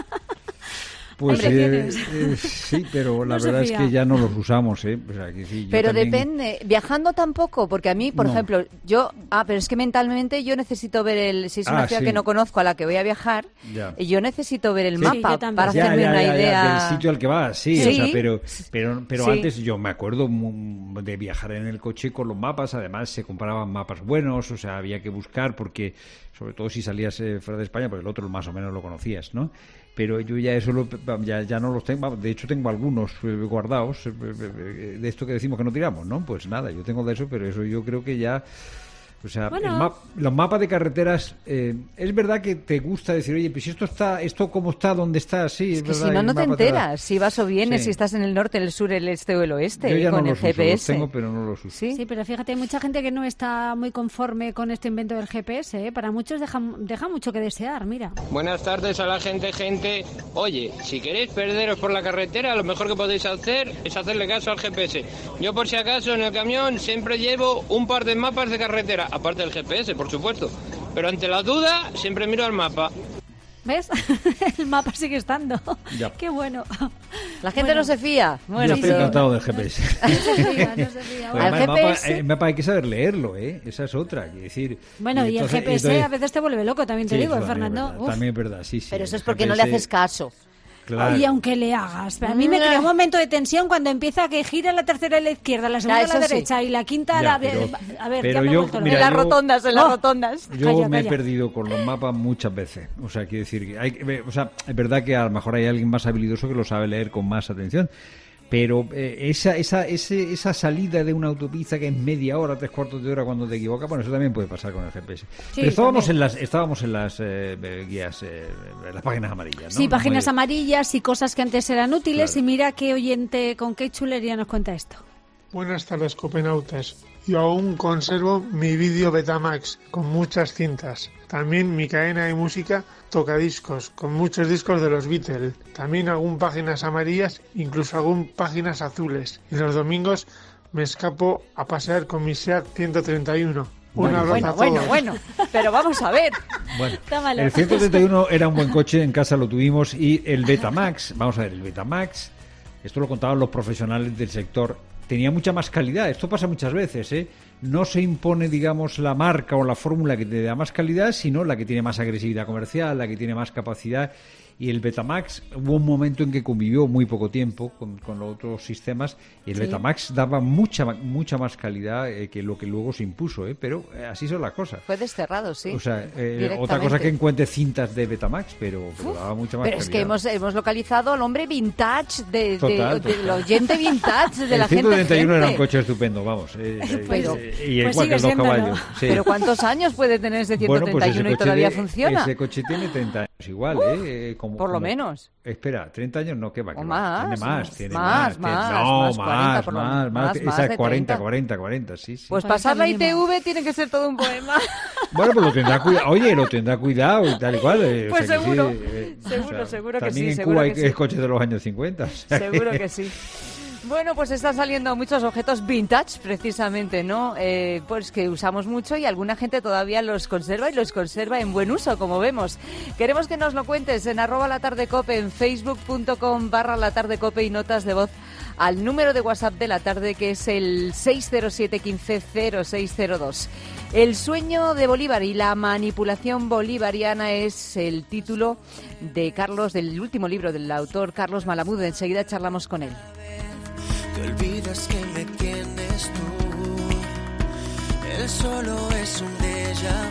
Pues eh, eh, sí, pero la no verdad es que ya no los usamos, ¿eh? O sea, que sí, pero también... depende, viajando tampoco, porque a mí, por no. ejemplo, yo, ah, pero es que mentalmente yo necesito ver el, si es una ah, ciudad sí. que no conozco a la que voy a viajar, ya. yo necesito ver el sí, mapa para ya, hacerme ya, una ya, idea. Ya, del sitio al que vas, sí, sí. O sea, pero, pero, pero sí. antes yo me acuerdo de viajar en el coche con los mapas, además se compraban mapas buenos, o sea, había que buscar porque, sobre todo si salías eh, fuera de España, pues el otro más o menos lo conocías, ¿no? Pero yo ya eso lo, ya, ya no los tengo, de hecho tengo algunos guardados de esto que decimos que no tiramos, ¿no? Pues nada, yo tengo de eso, pero eso yo creo que ya, o sea, bueno. el map, los mapas de carreteras, eh, es verdad que te gusta decir, oye, pues esto está, esto cómo está, dónde está, sí, es, es que verdad, si no, no te enteras, te si vas o vienes, sí. si estás en el norte, el sur, el este o el oeste, yo ya con no el los G P S. Uso, los tengo, pero no los uso. ¿Sí? Sí, pero fíjate, hay mucha gente que no está muy conforme con este invento del G P S, ¿eh? Para muchos deja, deja mucho que desear, mira. Buenas tardes a la gente, gente. Oye, si queréis perderos por la carretera, lo mejor que podéis hacer es hacerle caso al G P S. Yo, por si acaso, en el camión siempre llevo un par de mapas de carretera, aparte del G P S, por supuesto. Pero ante la duda, siempre miro al mapa. ¿Ves? El mapa sigue estando. Ya. Qué bueno. La gente bueno. no se fía. Bueno, yo estoy pero... encantado del G P S. No se fía, no se fía. Bueno, el, G P S... mapa, el mapa hay que saber leerlo, ¿eh? Esa es otra. Quiero decir, bueno, y, entonces, y el G P S entonces... a veces te vuelve loco, también te sí, digo, también Fernando. Es verdad, también es verdad, sí, sí. Pero eso es porque G P S... no le haces caso. Claro. Y aunque le hagas, a mí me crea un momento de tensión cuando empieza a que gira la tercera a la izquierda, la segunda a la derecha sí. y la quinta a la... Pero, a ver, pero ya me yo, he mira, en las yo, rotondas, en las oh, rotondas. Yo calla, me calla. he perdido con los mapas muchas veces. O sea, quiero decir, hay, o sea, es verdad que a lo mejor hay alguien más habilidoso que lo sabe leer con más atención. Pero eh, esa, esa, ese, esa salida de una autopista que es media hora, tres cuartos de hora cuando te equivocas, bueno, eso también puede pasar con el G P S. Sí, Pero estábamos en las, estábamos en las eh, guías, eh, las páginas amarillas, ¿no? Sí, páginas amarillas y cosas que antes eran útiles. Claro. Y mira qué oyente, con qué chulería nos cuenta esto. Buenas tardes, copenautas. Yo aún conservo mi vídeo Betamax con muchas cintas. También mi cadena de música tocadiscos con muchos discos de los Beatles. También algún páginas amarillas, incluso algún páginas azules. Y los domingos me escapo a pasear con mi Seat ciento treinta y uno. Un bueno, abrazo bueno, a todos. bueno, bueno, pero vamos a ver. Bueno, el ciento treinta y uno era un buen coche, en casa lo tuvimos, y el Betamax, vamos a ver, el Betamax, esto lo contaban los profesionales del sector, tenía mucha más calidad. Esto pasa muchas veces, ¿eh? No se impone, digamos, la marca o la fórmula que te da más calidad, sino la que tiene más agresividad comercial, la que tiene más capacidad. Y el Betamax, hubo un momento en que convivió muy poco tiempo con, con los otros sistemas, y el sí. Betamax daba mucha mucha más calidad eh, que lo que luego se impuso, ¿eh? Pero eh, así son las cosas. Fue desterrado, sí. O sea, eh, otra cosa que encuentre cintas de Betamax, pero, pero daba mucha más pero calidad. Pero es que hemos, hemos localizado al hombre vintage, de, total, de, de, del oyente vintage de la gente. El ciento treinta y uno era un coche estupendo, vamos. Eh, pero, eh, y pues igual que el dos caballos. Sí. Pero ¿cuántos años puede tener ese ciento treinta y uno bueno, pues y todavía de, funciona? Ese coche tiene treinta años igual, Uf, ¿eh? Como, por lo como, menos. Espera, treinta años no, ¿qué va? O más, tiene más, tiene más, más. más, tiene, no, más, más, cuarenta, más, por lo, más, más, más, más esa de cuarenta, treinta. cuarenta, cuarenta, sí, sí. Pues pasar la I T V tiene que ser todo un poema. Bueno, pues lo tendrá cuidado, oye, lo tendrá cuidado y tal y cual. Eh, pues o sea seguro, sí, eh, seguro, o sea, seguro que sí. También en Cuba hay sí. coches de los años cincuenta. O sea seguro que... que sí. Bueno, pues están saliendo muchos objetos vintage, precisamente, ¿no? Eh, pues que usamos mucho y alguna gente todavía los conserva y los conserva en buen uso, como vemos. Queremos que nos lo cuentes en arroba la tarde cope, en facebook.com barra la tarde cope y notas de voz al número de WhatsApp de la tarde, que es el seis cero siete, quince, cero seis cero dos. El sueño de Bolívar y la manipulación bolivariana es el título de Carlos, del último libro del autor Carlos Malamud. Enseguida charlamos con él. Te olvidas que me tienes tú, él solo es un déjà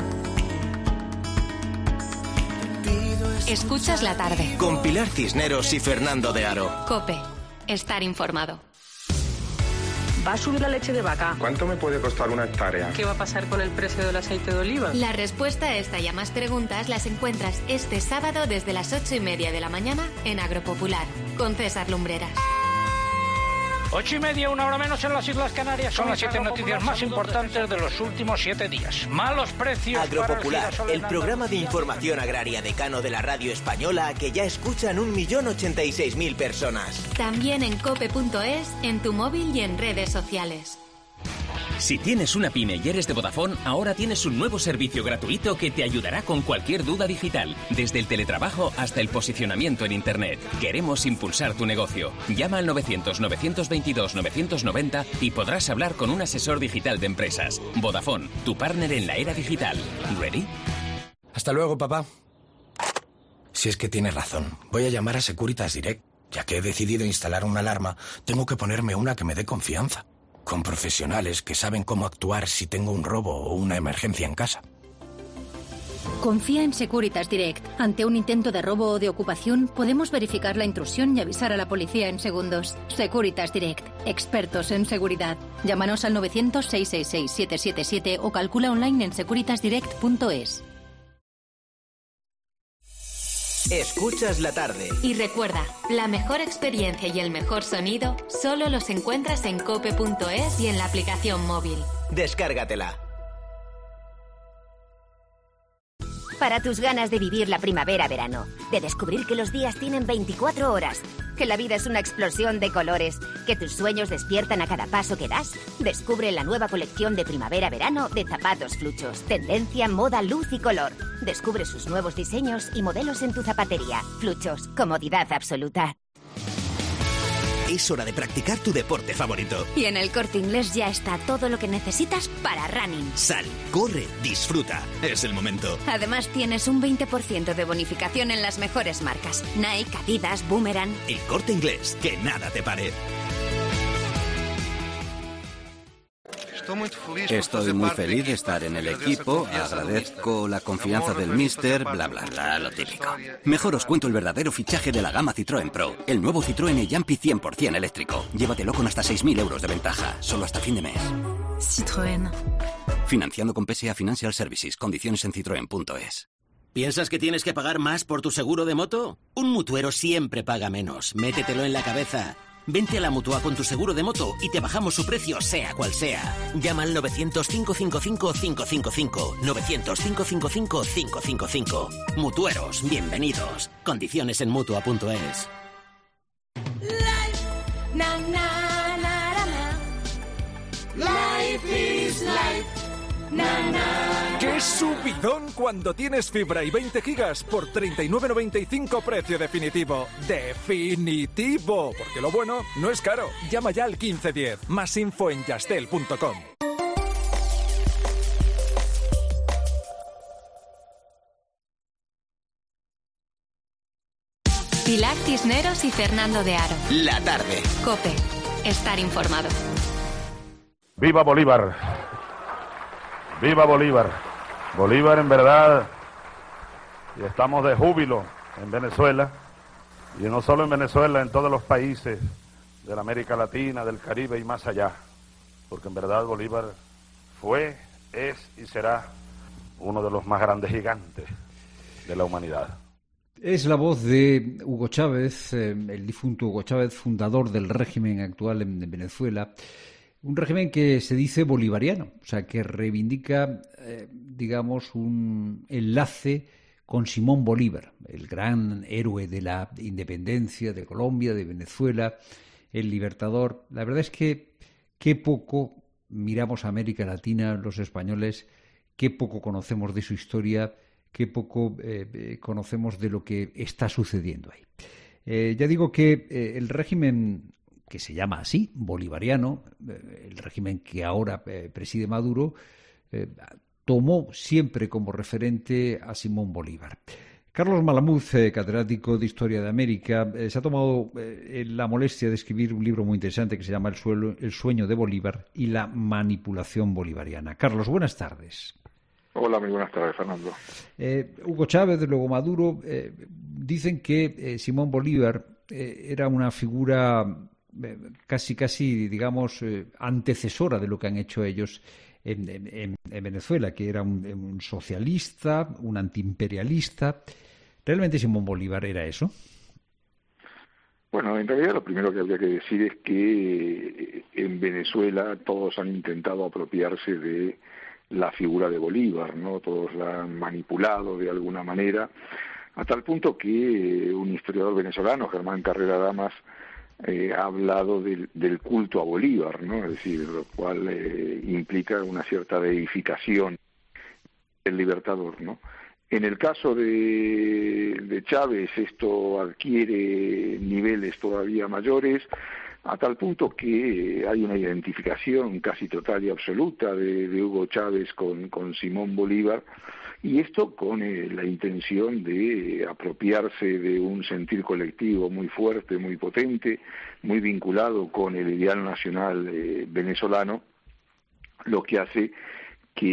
vu. Escuchas la tarde. Con Pilar Cisneros y Fernando de Aro. COPE. Estar informado. ¿Va a subir la leche de vaca? ¿Cuánto me puede costar una hectárea? ¿Qué va a pasar con el precio del aceite de oliva? La respuesta a esta y a más preguntas las encuentras este sábado desde las ocho y media de la mañana en Agropopular, con César Lumbreras. Ocho y media, una hora menos en las Islas Canarias. Son las siete noticias más importantes de los últimos siete días. Malos precios. Agropopular, el, el programa de información agraria decano de la radio española que ya escuchan un millón ochenta y seis mil personas. También en cope punto es, en tu móvil y en redes sociales. Si tienes una pyme y eres de Vodafone, ahora tienes un nuevo servicio gratuito que te ayudará con cualquier duda digital, desde el teletrabajo hasta el posicionamiento en Internet. Queremos impulsar tu negocio. Llama al novecientos, novecientos veintidós, novecientos noventa y podrás hablar con un asesor digital de empresas. Vodafone, tu partner en la era digital. ¿Ready? Hasta luego, papá. Si es que tienes razón, voy a llamar a Securitas Direct. Ya que he decidido instalar una alarma, tengo que ponerme una que me dé confianza, con profesionales que saben cómo actuar si tengo un robo o una emergencia en casa. Confía en Securitas Direct. Ante un intento de robo o de ocupación, podemos verificar la intrusión y avisar a la policía en segundos. Securitas Direct. Expertos en seguridad. Llámanos al novecientos, seiscientos sesenta y seis, setecientos setenta y siete o calcula online en securitas direct punto es. Escuchas la tarde. Y recuerda, la mejor experiencia y el mejor sonido solo los encuentras en cope punto es y en la aplicación móvil. Descárgatela. Para tus ganas de vivir la primavera-verano, de descubrir que los días tienen veinticuatro horas, que la vida es una explosión de colores, que tus sueños despiertan a cada paso que das, descubre la nueva colección de primavera-verano de zapatos Fluchos. Tendencia, moda, luz y color. Descubre sus nuevos diseños y modelos en tu zapatería. Fluchos, comodidad absoluta. Es hora de practicar tu deporte favorito. Y en el Corte Inglés ya está todo lo que necesitas para running. Sal, corre, disfruta. Es el momento. Además tienes un veinte por ciento de bonificación en las mejores marcas. Nike, Adidas, Boomerang. El Corte Inglés, que nada te pare. Estoy muy feliz de estar en el equipo, agradezco la confianza del míster, bla bla bla, lo típico. Mejor os cuento el verdadero fichaje de la gama Citroën Pro, el nuevo Citroën e-Jumpy cien por ciento eléctrico. Llévatelo con hasta seis mil euros de ventaja, solo hasta fin de mes. Citroën. Financiando con P S A Financial Services, condiciones en citroen punto es. ¿Piensas que tienes que pagar más por tu seguro de moto? Un mutuero siempre paga menos, métetelo en la cabeza. Vente a la Mutua con tu seguro de moto y te bajamos su precio, sea cual sea. Llama al novecientos, cinco cinco cinco, cinco cinco cinco. novecientos, cinco cinco cinco, cinco cinco cinco. Mutueros, bienvenidos. Condiciones en mutua punto es. Na, na, na, na, na. Life is life. Na, na. ¡Qué subidón cuando tienes fibra y veinte gigas por treinta y nueve noventa y cinco precio definitivo! ¡Definitivo! Porque lo bueno no es caro. Llama ya al quince diez. Más info en yastel punto com. Pilar Cisneros y Fernando de Aro. La tarde. COPE. Estar informado. ¡Viva Bolívar! ¡Viva Bolívar! Bolívar, en verdad, y estamos de júbilo en Venezuela, y no solo en Venezuela, en todos los países de la América Latina, del Caribe y más allá, porque en verdad Bolívar fue, es y será uno de los más grandes gigantes de la humanidad. Es la voz de Hugo Chávez, eh, el difunto Hugo Chávez, fundador del régimen actual en Venezuela. Un régimen que se dice bolivariano, o sea, que reivindica, eh, digamos, un enlace con Simón Bolívar, el gran héroe de la independencia de Colombia, de Venezuela, el libertador. La verdad es que qué poco miramos a América Latina, los españoles, qué poco conocemos de su historia, qué poco eh, conocemos de lo que está sucediendo ahí. Eh, ya digo que eh, el régimen que se llama así, bolivariano, eh, el régimen que ahora eh, preside Maduro, eh, tomó siempre como referente a Simón Bolívar. Carlos Malamuz, eh, catedrático de Historia de América, eh, se ha tomado eh, la molestia de escribir un libro muy interesante que se llama El, suelo, El sueño de Bolívar y la manipulación bolivariana. Carlos, buenas tardes. Hola, muy buenas tardes, Fernando. Eh, Hugo Chávez, luego Maduro, eh, dicen que eh, Simón Bolívar eh, era una figura casi, casi, digamos, eh, antecesora de lo que han hecho ellos en, en, en Venezuela, que era un, un socialista, un antiimperialista. ¿Realmente Simón Bolívar era eso? Bueno, en realidad lo primero que habría que decir es que en Venezuela todos han intentado apropiarse de la figura de Bolívar, ¿no? Todos la han manipulado de alguna manera, a tal punto que un historiador venezolano, Germán Carrera Damas, Eh, ha hablado del, del culto a Bolívar, ¿no? Es decir, lo cual eh, implica una cierta deificación del libertador, ¿no? En el caso de, de Chávez esto adquiere niveles todavía mayores, a tal punto que hay una identificación casi total y absoluta de, de Hugo Chávez con, con Simón Bolívar, y esto con eh, la intención de apropiarse de un sentir colectivo muy fuerte, muy potente, muy vinculado con el ideal nacional eh, venezolano, lo que hace que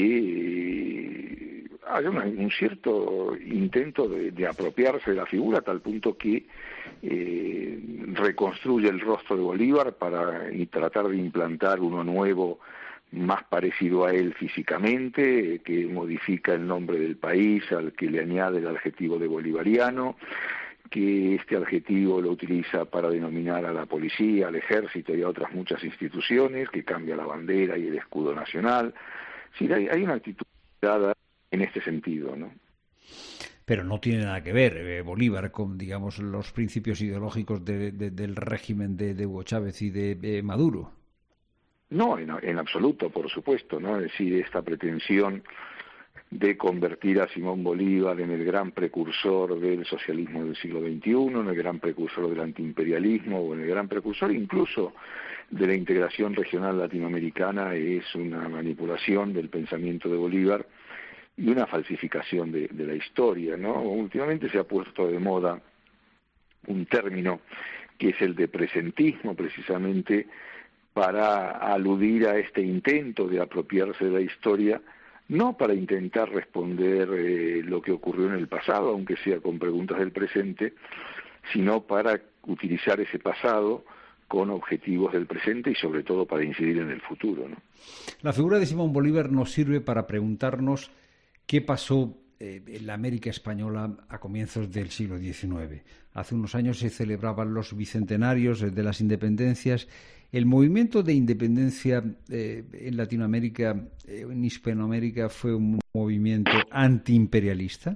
eh, haya una, un cierto intento de, de apropiarse de la figura, a tal punto que eh, reconstruye el rostro de Bolívar para y tratar de implantar uno nuevo, más parecido a él físicamente, que modifica el nombre del país, al que le añade el adjetivo de bolivariano, que este adjetivo lo utiliza para denominar a la policía, al ejército y a otras muchas instituciones, que cambia la bandera y el escudo nacional. Sí, hay, hay una actitud dada en este sentido, ¿no? Pero no tiene nada que ver eh, Bolívar con, digamos, los principios ideológicos de, de, del régimen de, de Hugo Chávez y de, de Maduro. No, en, en absoluto, por supuesto, ¿no? Es decir, esta pretensión de convertir a Simón Bolívar en el gran precursor del socialismo del siglo veintiuno, en el gran precursor del antiimperialismo o en el gran precursor incluso de la integración regional latinoamericana es una manipulación del pensamiento de Bolívar y una falsificación de, de la historia, ¿no? Últimamente se ha puesto de moda un término que es el de presentismo, precisamente para aludir a este intento de apropiarse de la historia, no para intentar responder eh, lo que ocurrió en el pasado, aunque sea con preguntas del presente, sino para utilizar ese pasado con objetivos del presente y sobre todo para incidir en el futuro, ¿no? La figura de Simón Bolívar nos sirve para preguntarnos qué pasó eh, en la América española a comienzos del siglo diecinueve. Hace unos años se celebraban los bicentenarios de las independencias. El movimiento de independencia eh, en Latinoamérica, eh, en Hispanoamérica, fue un movimiento antiimperialista.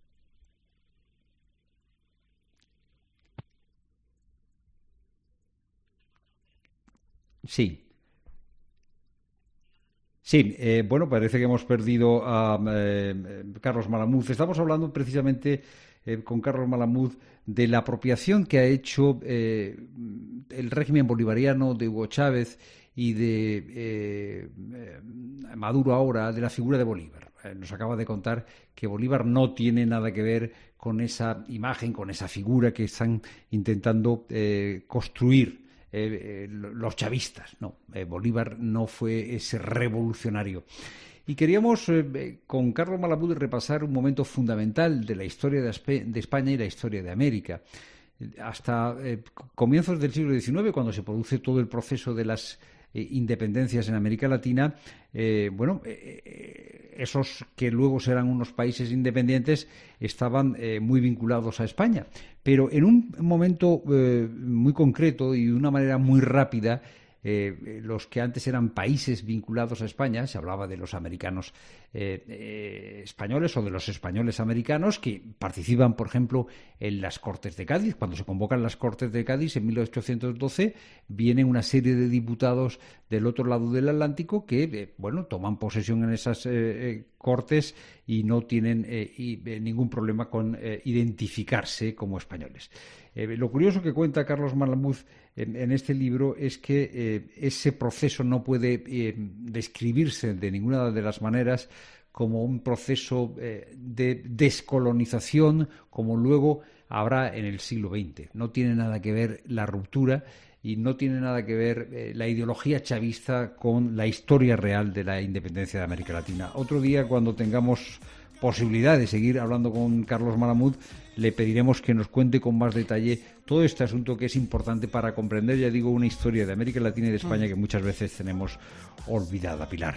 Sí. Sí, eh, bueno, parece que hemos perdido a eh, Carlos Malamud. Estamos hablando precisamente eh, con Carlos Malamud de la apropiación que ha hecho eh, el régimen bolivariano de Hugo Chávez y de eh, Maduro ahora de la figura de Bolívar. Eh, nos acaba de contar que Bolívar no tiene nada que ver con esa imagen, con esa figura que están intentando eh, construir Eh, eh, los chavistas. No, eh, Bolívar no fue ese revolucionario. Y queríamos, eh, con Carlos Malamud, repasar un momento fundamental de la historia de, Espe- de España y la historia de América. Hasta eh, comienzos del siglo diecinueve, cuando se produce todo el proceso de las eh, independencias en América Latina, eh, bueno, eh, esos que luego serán unos países independientes estaban eh, muy vinculados a España. Pero en un momento eh, muy concreto y de una manera muy rápida, eh, los que antes eran países vinculados a España, se hablaba de los americanos eh, eh, españoles o de los españoles americanos que participan, por ejemplo, en las Cortes de Cádiz. Cuando se convocan las Cortes de Cádiz en mil ochocientos doce, vienen una serie de diputados del otro lado del Atlántico que, eh, bueno, toman posesión en esas eh, eh, Cortes y no tienen eh, y, eh, ningún problema con eh, identificarse como españoles. Eh, lo curioso que cuenta Carlos Malamud en, en este libro es que eh, ese proceso no puede eh, describirse de ninguna de las maneras como un proceso eh, de descolonización como luego habrá en el siglo veinte. No tiene nada que ver la ruptura y no tiene nada que ver eh, la ideología chavista con la historia real de la independencia de América Latina. Otro día, cuando tengamos posibilidad de seguir hablando con Carlos Malamud, le pediremos que nos cuente con más detalle todo este asunto que es importante para comprender, ya digo, una historia de América Latina y de España que muchas veces tenemos olvidada, Pilar.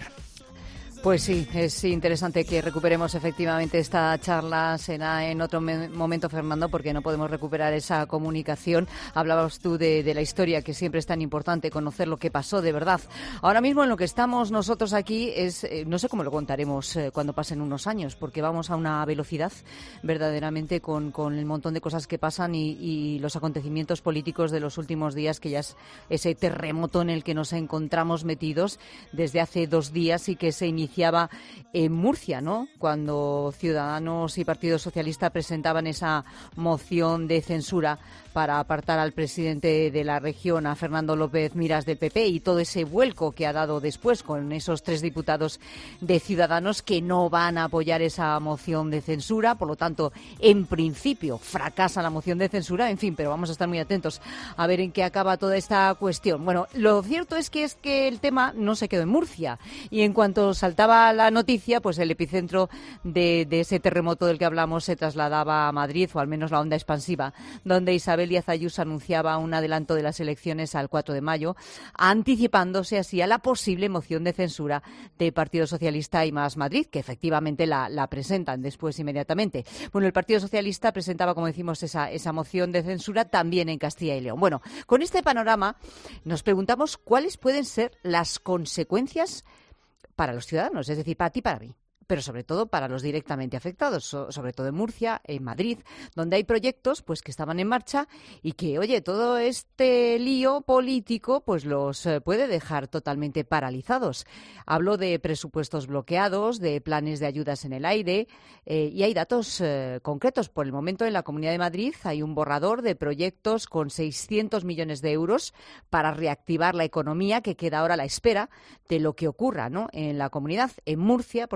Pues sí, es interesante que recuperemos efectivamente esta charla. Será en otro me- momento, Fernando, porque no podemos recuperar esa comunicación. Hablabas tú de, de la historia, que siempre es tan importante conocer lo que pasó de verdad. Ahora mismo en lo que estamos nosotros aquí es, eh, no sé cómo lo contaremos eh, cuando pasen unos años, porque vamos a una velocidad verdaderamente con, con el montón de cosas que pasan y, y los acontecimientos políticos de los últimos días, que ya es ese terremoto en el que nos encontramos metidos desde hace dos días y que se inició iniciaba en Murcia, ¿no? Cuando Ciudadanos y Partido Socialista presentaban esa moción de censura para apartar al presidente de la región, a Fernando López Miras del P P, y todo ese vuelco que ha dado después con esos tres diputados de Ciudadanos que no van a apoyar esa moción de censura. Por lo tanto, en principio fracasa la moción de censura. En fin, pero vamos a estar muy atentos a ver en qué acaba toda esta cuestión. Bueno, lo cierto es que es que el tema no se quedó en Murcia, y en cuanto saltaba la noticia, pues el epicentro de, de ese terremoto del que hablamos se trasladaba a Madrid, o al menos la onda expansiva, donde Isabel Díaz Ayuso anunciaba un adelanto de las elecciones al cuatro de mayo, anticipándose así a la posible moción de censura de Partido Socialista y Más Madrid, que efectivamente la, la presentan después inmediatamente. Bueno, el Partido Socialista presentaba, como decimos, esa, esa moción de censura también en Castilla y León. Bueno, con este panorama nos preguntamos cuáles pueden ser las consecuencias para los ciudadanos, es decir, para ti y para mí, pero sobre todo para los directamente afectados, so, sobre todo en Murcia, en Madrid, donde hay proyectos pues que estaban en marcha y que, oye, todo este lío político pues los eh, puede dejar totalmente paralizados. Hablo de presupuestos bloqueados, de planes de ayudas en el aire, eh, y hay datos eh, concretos. Por el momento, en la Comunidad de Madrid hay un borrador de proyectos con seiscientos millones de euros para reactivar la economía, que queda ahora a la espera de lo que ocurra, ¿no?, en la comunidad. En Murcia, por su parte,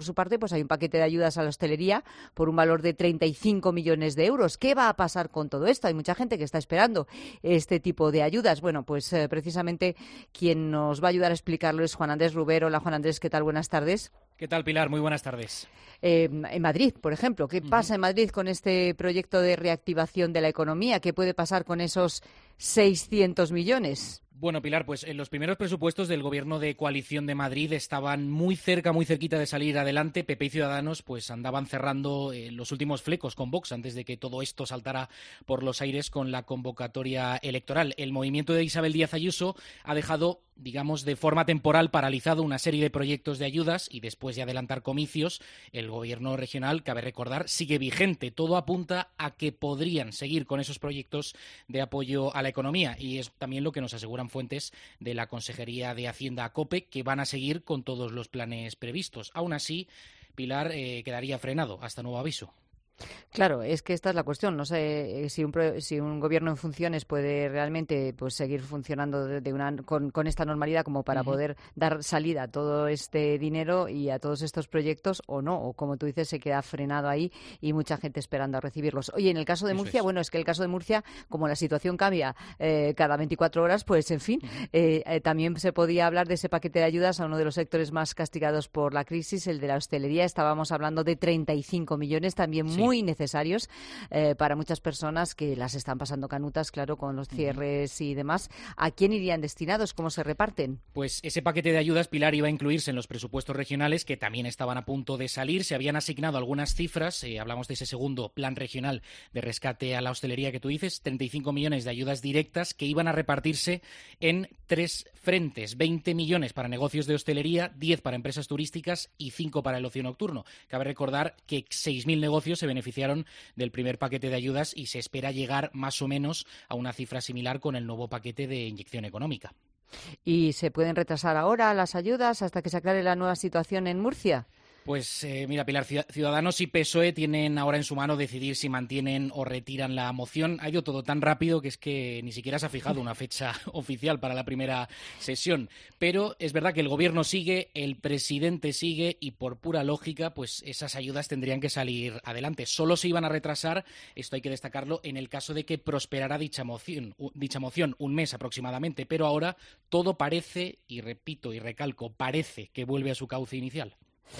pues hay un paquete de ayudas a la hostelería por un valor de treinta y cinco millones de euros. ¿Qué va a pasar con todo esto? Hay mucha gente que está esperando este tipo de ayudas. Bueno, pues eh, precisamente quien nos va a ayudar a explicarlo es Juan Andrés Rubero. Hola, Juan Andrés, ¿qué tal? Buenas tardes. ¿Qué tal, Pilar? Muy buenas tardes. Eh, en Madrid, por ejemplo, ¿qué uh-huh. pasa en Madrid con este proyecto de reactivación de la economía? ¿Qué puede pasar con esos seiscientos millones? Bueno, Pilar, pues en los primeros presupuestos del Gobierno de Coalición de Madrid estaban muy cerca, muy cerquita de salir adelante. P P y Ciudadanos pues andaban cerrando eh, los últimos flecos con Vox antes de que todo esto saltara por los aires con la convocatoria electoral. El movimiento de Isabel Díaz Ayuso ha dejado, digamos, de forma temporal paralizado una serie de proyectos de ayudas y después de adelantar comicios, el Gobierno regional, cabe recordar, sigue vigente. Todo apunta a que podrían seguir con esos proyectos de apoyo a la economía y es también lo que nos aseguran fuentes de la Consejería de Hacienda COPE, que van a seguir con todos los planes previstos. Aún así, Pilar, eh, quedaría frenado hasta nuevo aviso. Claro, es que esta es la cuestión. No sé si un, si un gobierno en funciones puede realmente pues seguir funcionando de, de una, con, con esta normalidad como para uh-huh. poder dar salida a todo este dinero y a todos estos proyectos o no, o como tú dices, se queda frenado ahí y mucha gente esperando a recibirlos. Oye, en el caso de Eso Murcia, es. bueno, es que el caso de Murcia, como la situación cambia eh, cada veinticuatro horas, pues en fin, uh-huh. eh, eh, también se podía hablar de ese paquete de ayudas a uno de los sectores más castigados por la crisis, el de la hostelería. Estábamos hablando de treinta y cinco millones, también muy Sí. muy necesarios eh, para muchas personas que las están pasando canutas, claro, con los cierres uh-huh. y demás. ¿A quién irían destinados? ¿Cómo se reparten? Pues ese paquete de ayudas, Pilar, iba a incluirse en los presupuestos regionales que también estaban a punto de salir. Se habían asignado algunas cifras, eh, hablamos de ese segundo plan regional de rescate a la hostelería que tú dices, treinta y cinco millones de ayudas directas que iban a repartirse en tres frentes, veinte millones para negocios de hostelería, diez para empresas turísticas y cinco para el ocio nocturno. Cabe recordar que seis mil negocios se beneficiaron del primer paquete de ayudas y se espera llegar más o menos a una cifra similar con el nuevo paquete de inyección económica. ¿Y se pueden retrasar ahora las ayudas hasta que se aclare la nueva situación en Murcia? Pues eh, mira, Pilar, Ciudadanos y P S O E tienen ahora en su mano decidir si mantienen o retiran la moción. Ha ido todo tan rápido que es que ni siquiera se ha fijado una fecha oficial para la primera sesión. Pero es verdad que el Gobierno sigue, el presidente sigue y por pura lógica, pues esas ayudas tendrían que salir adelante. Solo se iban a retrasar, esto hay que destacarlo, en el caso de que prosperara dicha moción, dicha moción un mes aproximadamente. Pero ahora todo parece, y repito y recalco, parece que vuelve a su cauce inicial.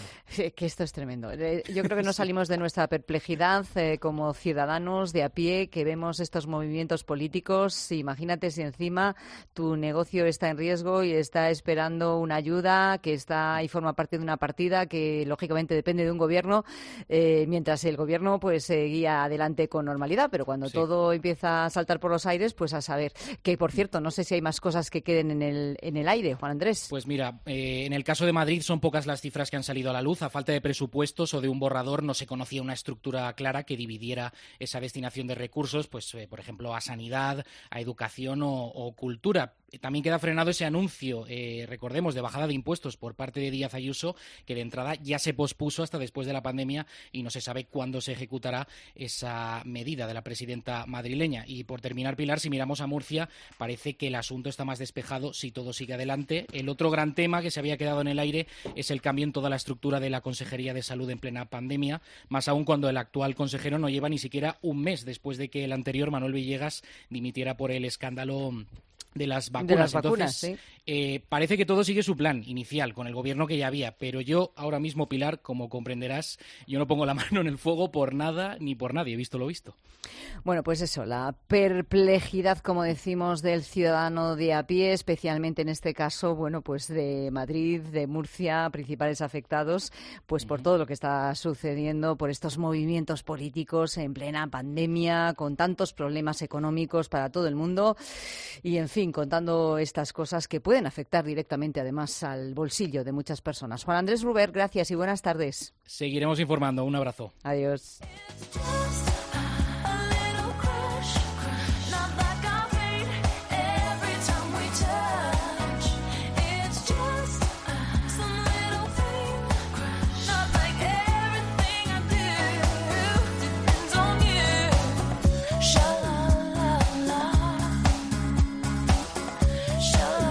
Que esto es tremendo. Yo creo que no salimos de nuestra perplejidad eh, como ciudadanos de a pie que vemos estos movimientos políticos. Imagínate si encima tu negocio está en riesgo y está esperando una ayuda que está y forma parte de una partida que lógicamente depende de un gobierno, eh, mientras el gobierno pues seguía adelante con normalidad, pero cuando sí. todo empieza a saltar por los aires, pues a saber. Que por cierto, no sé si hay más cosas que queden en el en el aire, Juan Andrés. Pues mira, eh, en el caso de Madrid son pocas las cifras que han salido a la luz. A falta de presupuestos o de un borrador no se conocía una estructura clara que dividiera esa destinación de recursos, pues eh, por ejemplo a sanidad, a educación o, o cultura. También queda frenado ese anuncio, eh, recordemos, de bajada de impuestos por parte de Díaz Ayuso, que de entrada ya se pospuso hasta después de la pandemia y no se sabe cuándo se ejecutará esa medida de la presidenta madrileña. Y por terminar, Pilar, si miramos a Murcia, parece que el asunto está más despejado si todo sigue adelante. El otro gran tema que se había quedado en el aire es el cambio en toda la estructura de la Consejería de Salud en plena pandemia, más aún cuando el actual consejero no lleva ni siquiera un mes después de que el anterior, Manuel Villegas, dimitiera por el escándalo de las vacunas. De las vacunas, Entonces, sí. eh, parece que todo sigue su plan inicial con el gobierno que ya había, pero yo ahora mismo, Pilar, como comprenderás, yo no pongo la mano en el fuego por nada ni por nadie, visto lo visto. Bueno, pues eso, la perplejidad, como decimos, del ciudadano de a pie, especialmente en este caso, bueno, pues de Madrid, de Murcia, principales afectados, pues uh-huh. por todo lo que está sucediendo, por estos movimientos políticos en plena pandemia, con tantos problemas económicos para todo el mundo y, en fin, contando estas cosas que pueden afectar directamente, además, al bolsillo de muchas personas. Juan Andrés Ruber, gracias y buenas tardes. Seguiremos informando. Un abrazo. Adiós.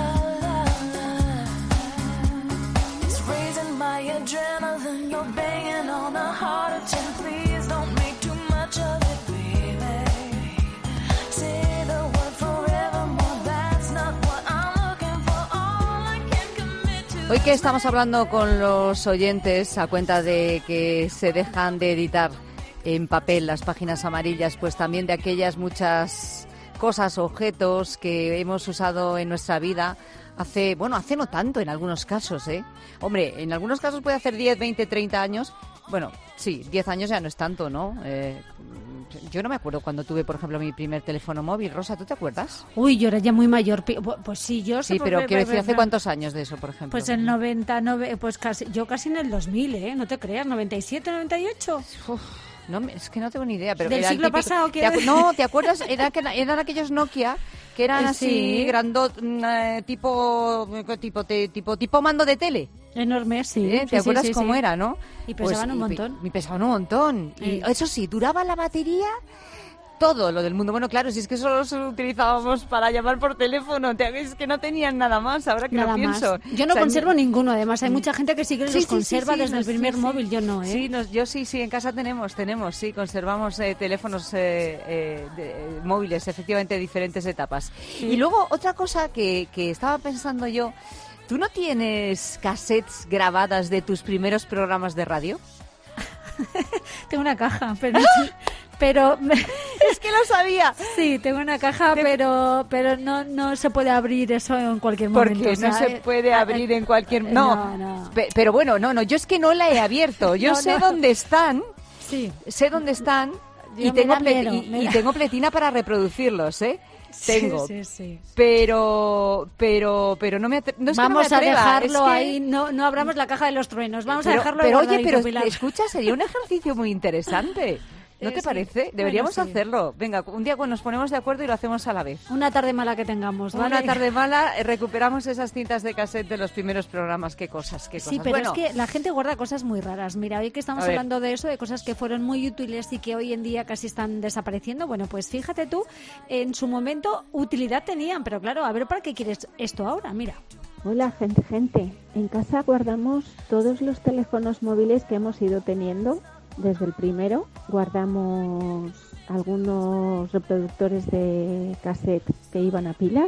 Adrenaline, you're banging Hoy que estamos hablando con los oyentes a cuenta de que se dejan de editar en papel las páginas amarillas, pues también de aquellas muchas cosas, objetos que hemos usado en nuestra vida hace, bueno, hace no tanto en algunos casos, ¿eh? Hombre, en algunos casos puede hacer diez, veinte, treinta años. Bueno, sí, diez años ya no es tanto, ¿no? Eh, yo no me acuerdo cuando tuve, por ejemplo, mi primer teléfono móvil. Rosa, ¿tú te acuerdas? Uy, yo era ya muy mayor. Pues sí, yo sé. Sí, pero quiero decir, ¿hace cuántos años de eso, por ejemplo? Pues en noventa, nove, pues casi, yo casi en el dos mil, ¿eh? No te creas, noventa y siete, noventa y ocho. Uf. No, es que no tengo ni idea. Pero ¿Del era siglo típico, pasado? ¿te acu- no, ¿te acuerdas? Era que, eran aquellos Nokia que eran así, sí. grandot, eh, tipo, tipo, te, tipo, tipo mando de tele. Enorme, sí. ¿Eh? ¿Te sí, acuerdas sí, cómo sí. era, no? Y pesaban pues, un y, montón. Y pesaban un montón. Sí. Y eso sí, duraba la batería... Todo lo del mundo. Bueno, claro, si es que solo los utilizábamos para llamar por teléfono, es que no tenían nada más, ahora que nada lo pienso. Más. Yo no o sea, conservo ninguno, además hay mucha gente que sí que sí, los sí, conserva sí, sí, desde no, el primer sí, móvil, sí. yo no, ¿eh? Sí, nos, yo sí, sí, en casa tenemos, tenemos, sí, conservamos eh, teléfonos eh, eh, de, eh, móviles, efectivamente, de diferentes etapas. Sí. Y luego, otra cosa que, que estaba pensando yo, ¿tú no tienes cassettes grabadas de tus primeros programas de radio? Tengo una caja, pero... pero es que lo sabía. Sí, tengo una caja, pero pero no no se puede abrir eso en cualquier momento. Porque no se puede abrir en cualquier... No, no, no. Pe- pero bueno, no, no, yo es que no la he abierto. Yo No, sé no. dónde están, Sí. sé dónde están y Yo me tengo, da ple- miedo, y, me y da- tengo pletina para reproducirlos, ¿eh? Tengo. Sí, sí, sí. Pero, pero, pero no me atre- no es que no Vamos me a atreva, dejarlo es que- ahí, no no abramos la caja de los truenos, vamos pero, a dejarlo pero oye, guardadito, pero Pilar. escucha, sería un ejercicio muy interesante. ¿No Eh, te sí. parece? Deberíamos Bueno, sí. hacerlo. Venga, un día nos ponemos de acuerdo y lo hacemos a la vez. Una tarde mala que tengamos, ¿vale? Una tarde mala, eh, recuperamos esas cintas de cassette de los primeros programas. Qué cosas, qué cosas. Sí, pero Bueno, es que la gente guarda cosas muy raras. Mira, hoy que estamos A ver. hablando de eso, de cosas que fueron muy útiles y que hoy en día casi están desapareciendo, bueno, pues fíjate tú, en su momento utilidad tenían, pero claro, a ver, ¿para qué quieres esto ahora? Mira. Hola, gente, gente. En casa guardamos todos los teléfonos móviles que hemos ido teniendo. Desde el primero guardamos algunos reproductores de cassette que iban a pilas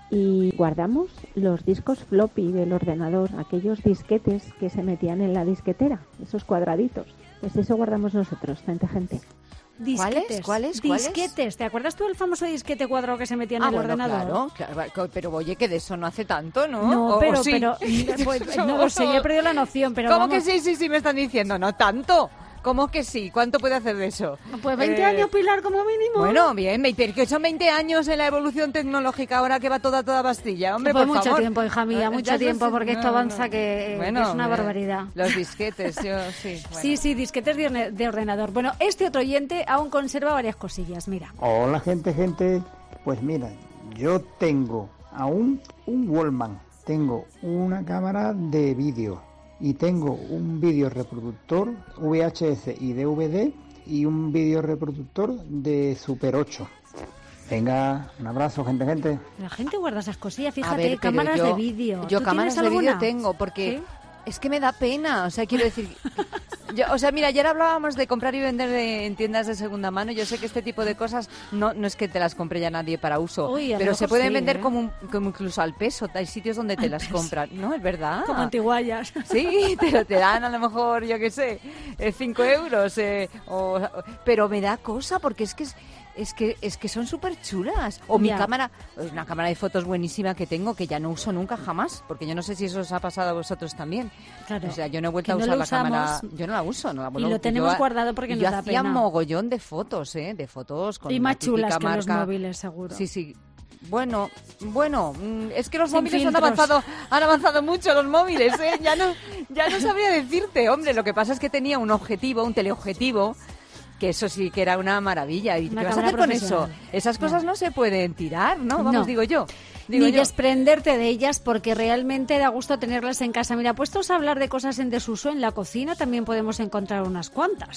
y guardamos los discos floppy del ordenador, aquellos disquetes que se metían en la disquetera, esos cuadraditos. Pues eso guardamos nosotros, gente, gente. Disquetes. ¿Cuáles? ¿Cuáles? Disquetes. ¿Te acuerdas tú del famoso disquete cuadrado que se metía en Ah, el bueno, ordenador? claro, claro, pero oye, que de eso no hace tanto, ¿no? No, O- pero, o sí. pero pues, no lo sé, ya he perdido la noción, pero ¿Cómo vamos. que sí, sí, sí me están diciendo? No tanto. ¿Cómo que sí? ¿Cuánto puede hacer de eso? Pues veinte Eh, años, Pilar, como mínimo. Bueno, bien, pero que son veinte años en la evolución tecnológica ahora que va toda toda pastilla, hombre, Pues por mucho favor. tiempo, hija mía, Eh, mucho ya tiempo, sé- porque esto no, avanza no. que, Bueno, que es una eh, barbaridad. Los disquetes, yo sí. Bueno. Sí, sí, disquetes de, orne- de ordenador. Bueno, este otro oyente aún conserva varias cosillas, mira. Hola gente, gente. Pues mira, yo tengo aún un Wallman, tengo una cámara de vídeo y tengo un vídeo reproductor V H S y D V D y un vídeo reproductor de Super ocho. Venga, un abrazo, gente, gente. La gente guarda esas cosillas, A fíjate, ver, pero cámaras yo- de vídeo. Yo ¿Tú cámaras de tienes vídeo alguna? tengo, porque ¿Sí? es que me da pena, o sea, quiero decir... Yo, o sea, mira, ayer hablábamos de comprar y vender de- en tiendas de segunda mano. Yo sé que este tipo de cosas no, no es que te las compre ya nadie para uso, Uy, a lo pero mejor se pueden sí, vender ¿eh? como, un- como incluso al peso. Hay sitios donde te las compran, ¿no? Es verdad. Como antiguallas. Sí, te, lo- te dan a lo mejor, yo qué sé, eh, cinco euros. Eh, o- o- pero me da cosa porque es que es, es que es que son súper chulas. O mi Ya. cámara, es una cámara de fotos buenísima que tengo que ya no uso nunca jamás, porque yo no sé si eso os ha pasado a vosotros también. Claro. O sea, yo no he vuelto Que a no usar lo la cámara. usamos. Yo no la uso, no la Y vuelvo- lo tenemos yo- guardado porque y nos yo da hacía pena. mogollón de fotos, ¿eh? De fotos con Y una más chulas típica que los marca. móviles, seguro. Sí, sí. Bueno, bueno, mm, es que los Sin móviles han filtros. avanzado, han avanzado mucho los móviles, ¿eh? Ya no, ya no sabría decirte, hombre. Lo que pasa es que tenía un objetivo, un teleobjetivo, que eso sí que era una maravilla. ¿Y Una qué vas a cámara hacer con eso? profesional. Esas cosas no se pueden tirar, ¿no? Vamos, No. digo yo. Digo Ni yo. desprenderte de ellas porque realmente da gusto tenerlas en casa. Mira, puestos a hablar de cosas en desuso, en la cocina también podemos encontrar unas cuantas.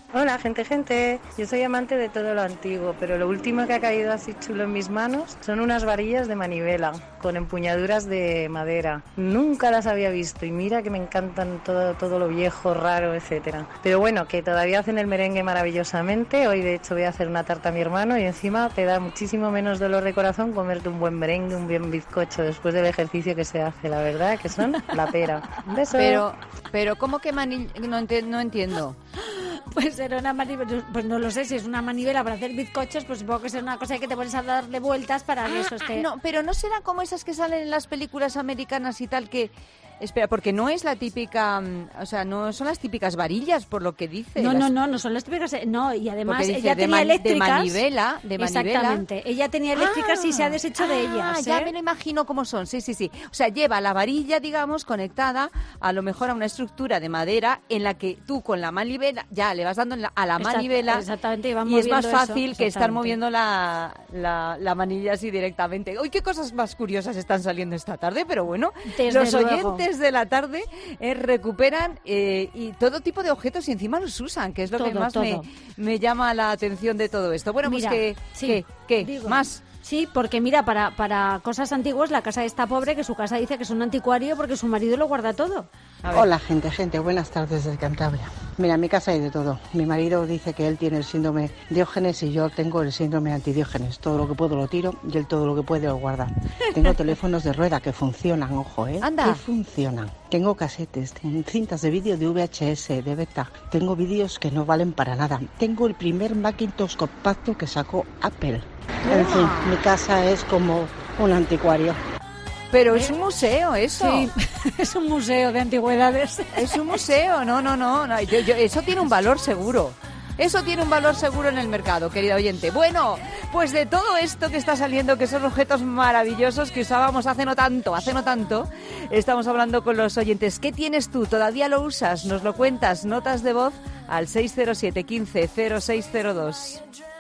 Hola, gente, gente. Yo soy amante de todo lo antiguo, pero lo último que ha caído así chulo en mis manos son unas varillas de manivela con empuñaduras de madera. Nunca las había visto y mira que me encantan todo, todo lo viejo, raro, etcétera. Pero bueno, que todavía hacen el merengue maravillosamente. Hoy de hecho voy a hacer una tarta a mi hermano y encima te da muchísimo menos dolor de corazón comerte un buen merengue, un buen bizcocho después del ejercicio que se hace, la verdad, que son la pera. Un beso. Pero, pero ¿cómo que mani... no, enti- no entiendo? Pues era una manivela, pues no lo sé, si es una manivela para hacer bizcochos, pues supongo que es una cosa que te pones a darle vueltas para que eso esté... No, pero no será como esas que salen en las películas americanas y tal que... Espera, porque no es la típica, o sea, no son las típicas varillas, por lo que dice. No, las... no, no, no son las típicas, no, y además dice, ella de tenía man, eléctricas. De manivela, de manivela. Exactamente, ella tenía eléctricas ah, y se ha deshecho ah, de ellas. Ya ¿eh? me lo imagino cómo son, sí, sí, sí. O sea, lleva la varilla, digamos, conectada a lo mejor a una estructura de madera en la que tú con la manivela, ya le vas dando la, a la Exact, manivela. Exactamente, y, van y es más fácil eso, que estar moviendo la, la, la manilla así directamente. Uy, qué cosas más curiosas están saliendo esta tarde, pero bueno, Desde los luego. oyentes de la tarde eh, recuperan eh, y todo tipo de objetos y encima los usan, que es lo todo, que más me, me llama la atención de todo esto. Bueno, Mira, pues que, sí, ¿qué? ¿Qué? digo, ¿Más? Sí, porque mira, para, para cosas antiguas, la casa está pobre, que su casa dice que es un anticuario porque su marido lo guarda todo. Hola, gente, gente, buenas tardes desde Cantabria. Mira, en mi casa hay de todo. Mi marido dice que él tiene el síndrome Diógenes y yo tengo el síndrome antidiógenes. Todo lo que puedo lo tiro y él todo lo que puede lo guarda. Tengo teléfonos de rueda que funcionan, ojo, ¿eh? Anda. Que funcionan. Tengo casetes, tengo cintas de vídeo de V H S, de beta. Tengo vídeos que no valen para nada. Tengo el primer Macintosh compacto que sacó Apple. En fin, mi casa es como un anticuario. Pero es un museo eso. Sí, es un museo de antigüedades. Es un museo, no, no, no. no. Yo, yo, eso tiene un valor seguro. Eso tiene un valor seguro en el mercado, querida oyente. Bueno, pues de todo esto que está saliendo, que son objetos maravillosos que usábamos hace no tanto, hace no tanto, estamos hablando con los oyentes. ¿Qué tienes tú? ¿Todavía lo usas? Nos lo cuentas, notas de voz al seis cero siete, quince, cero seis cero dos.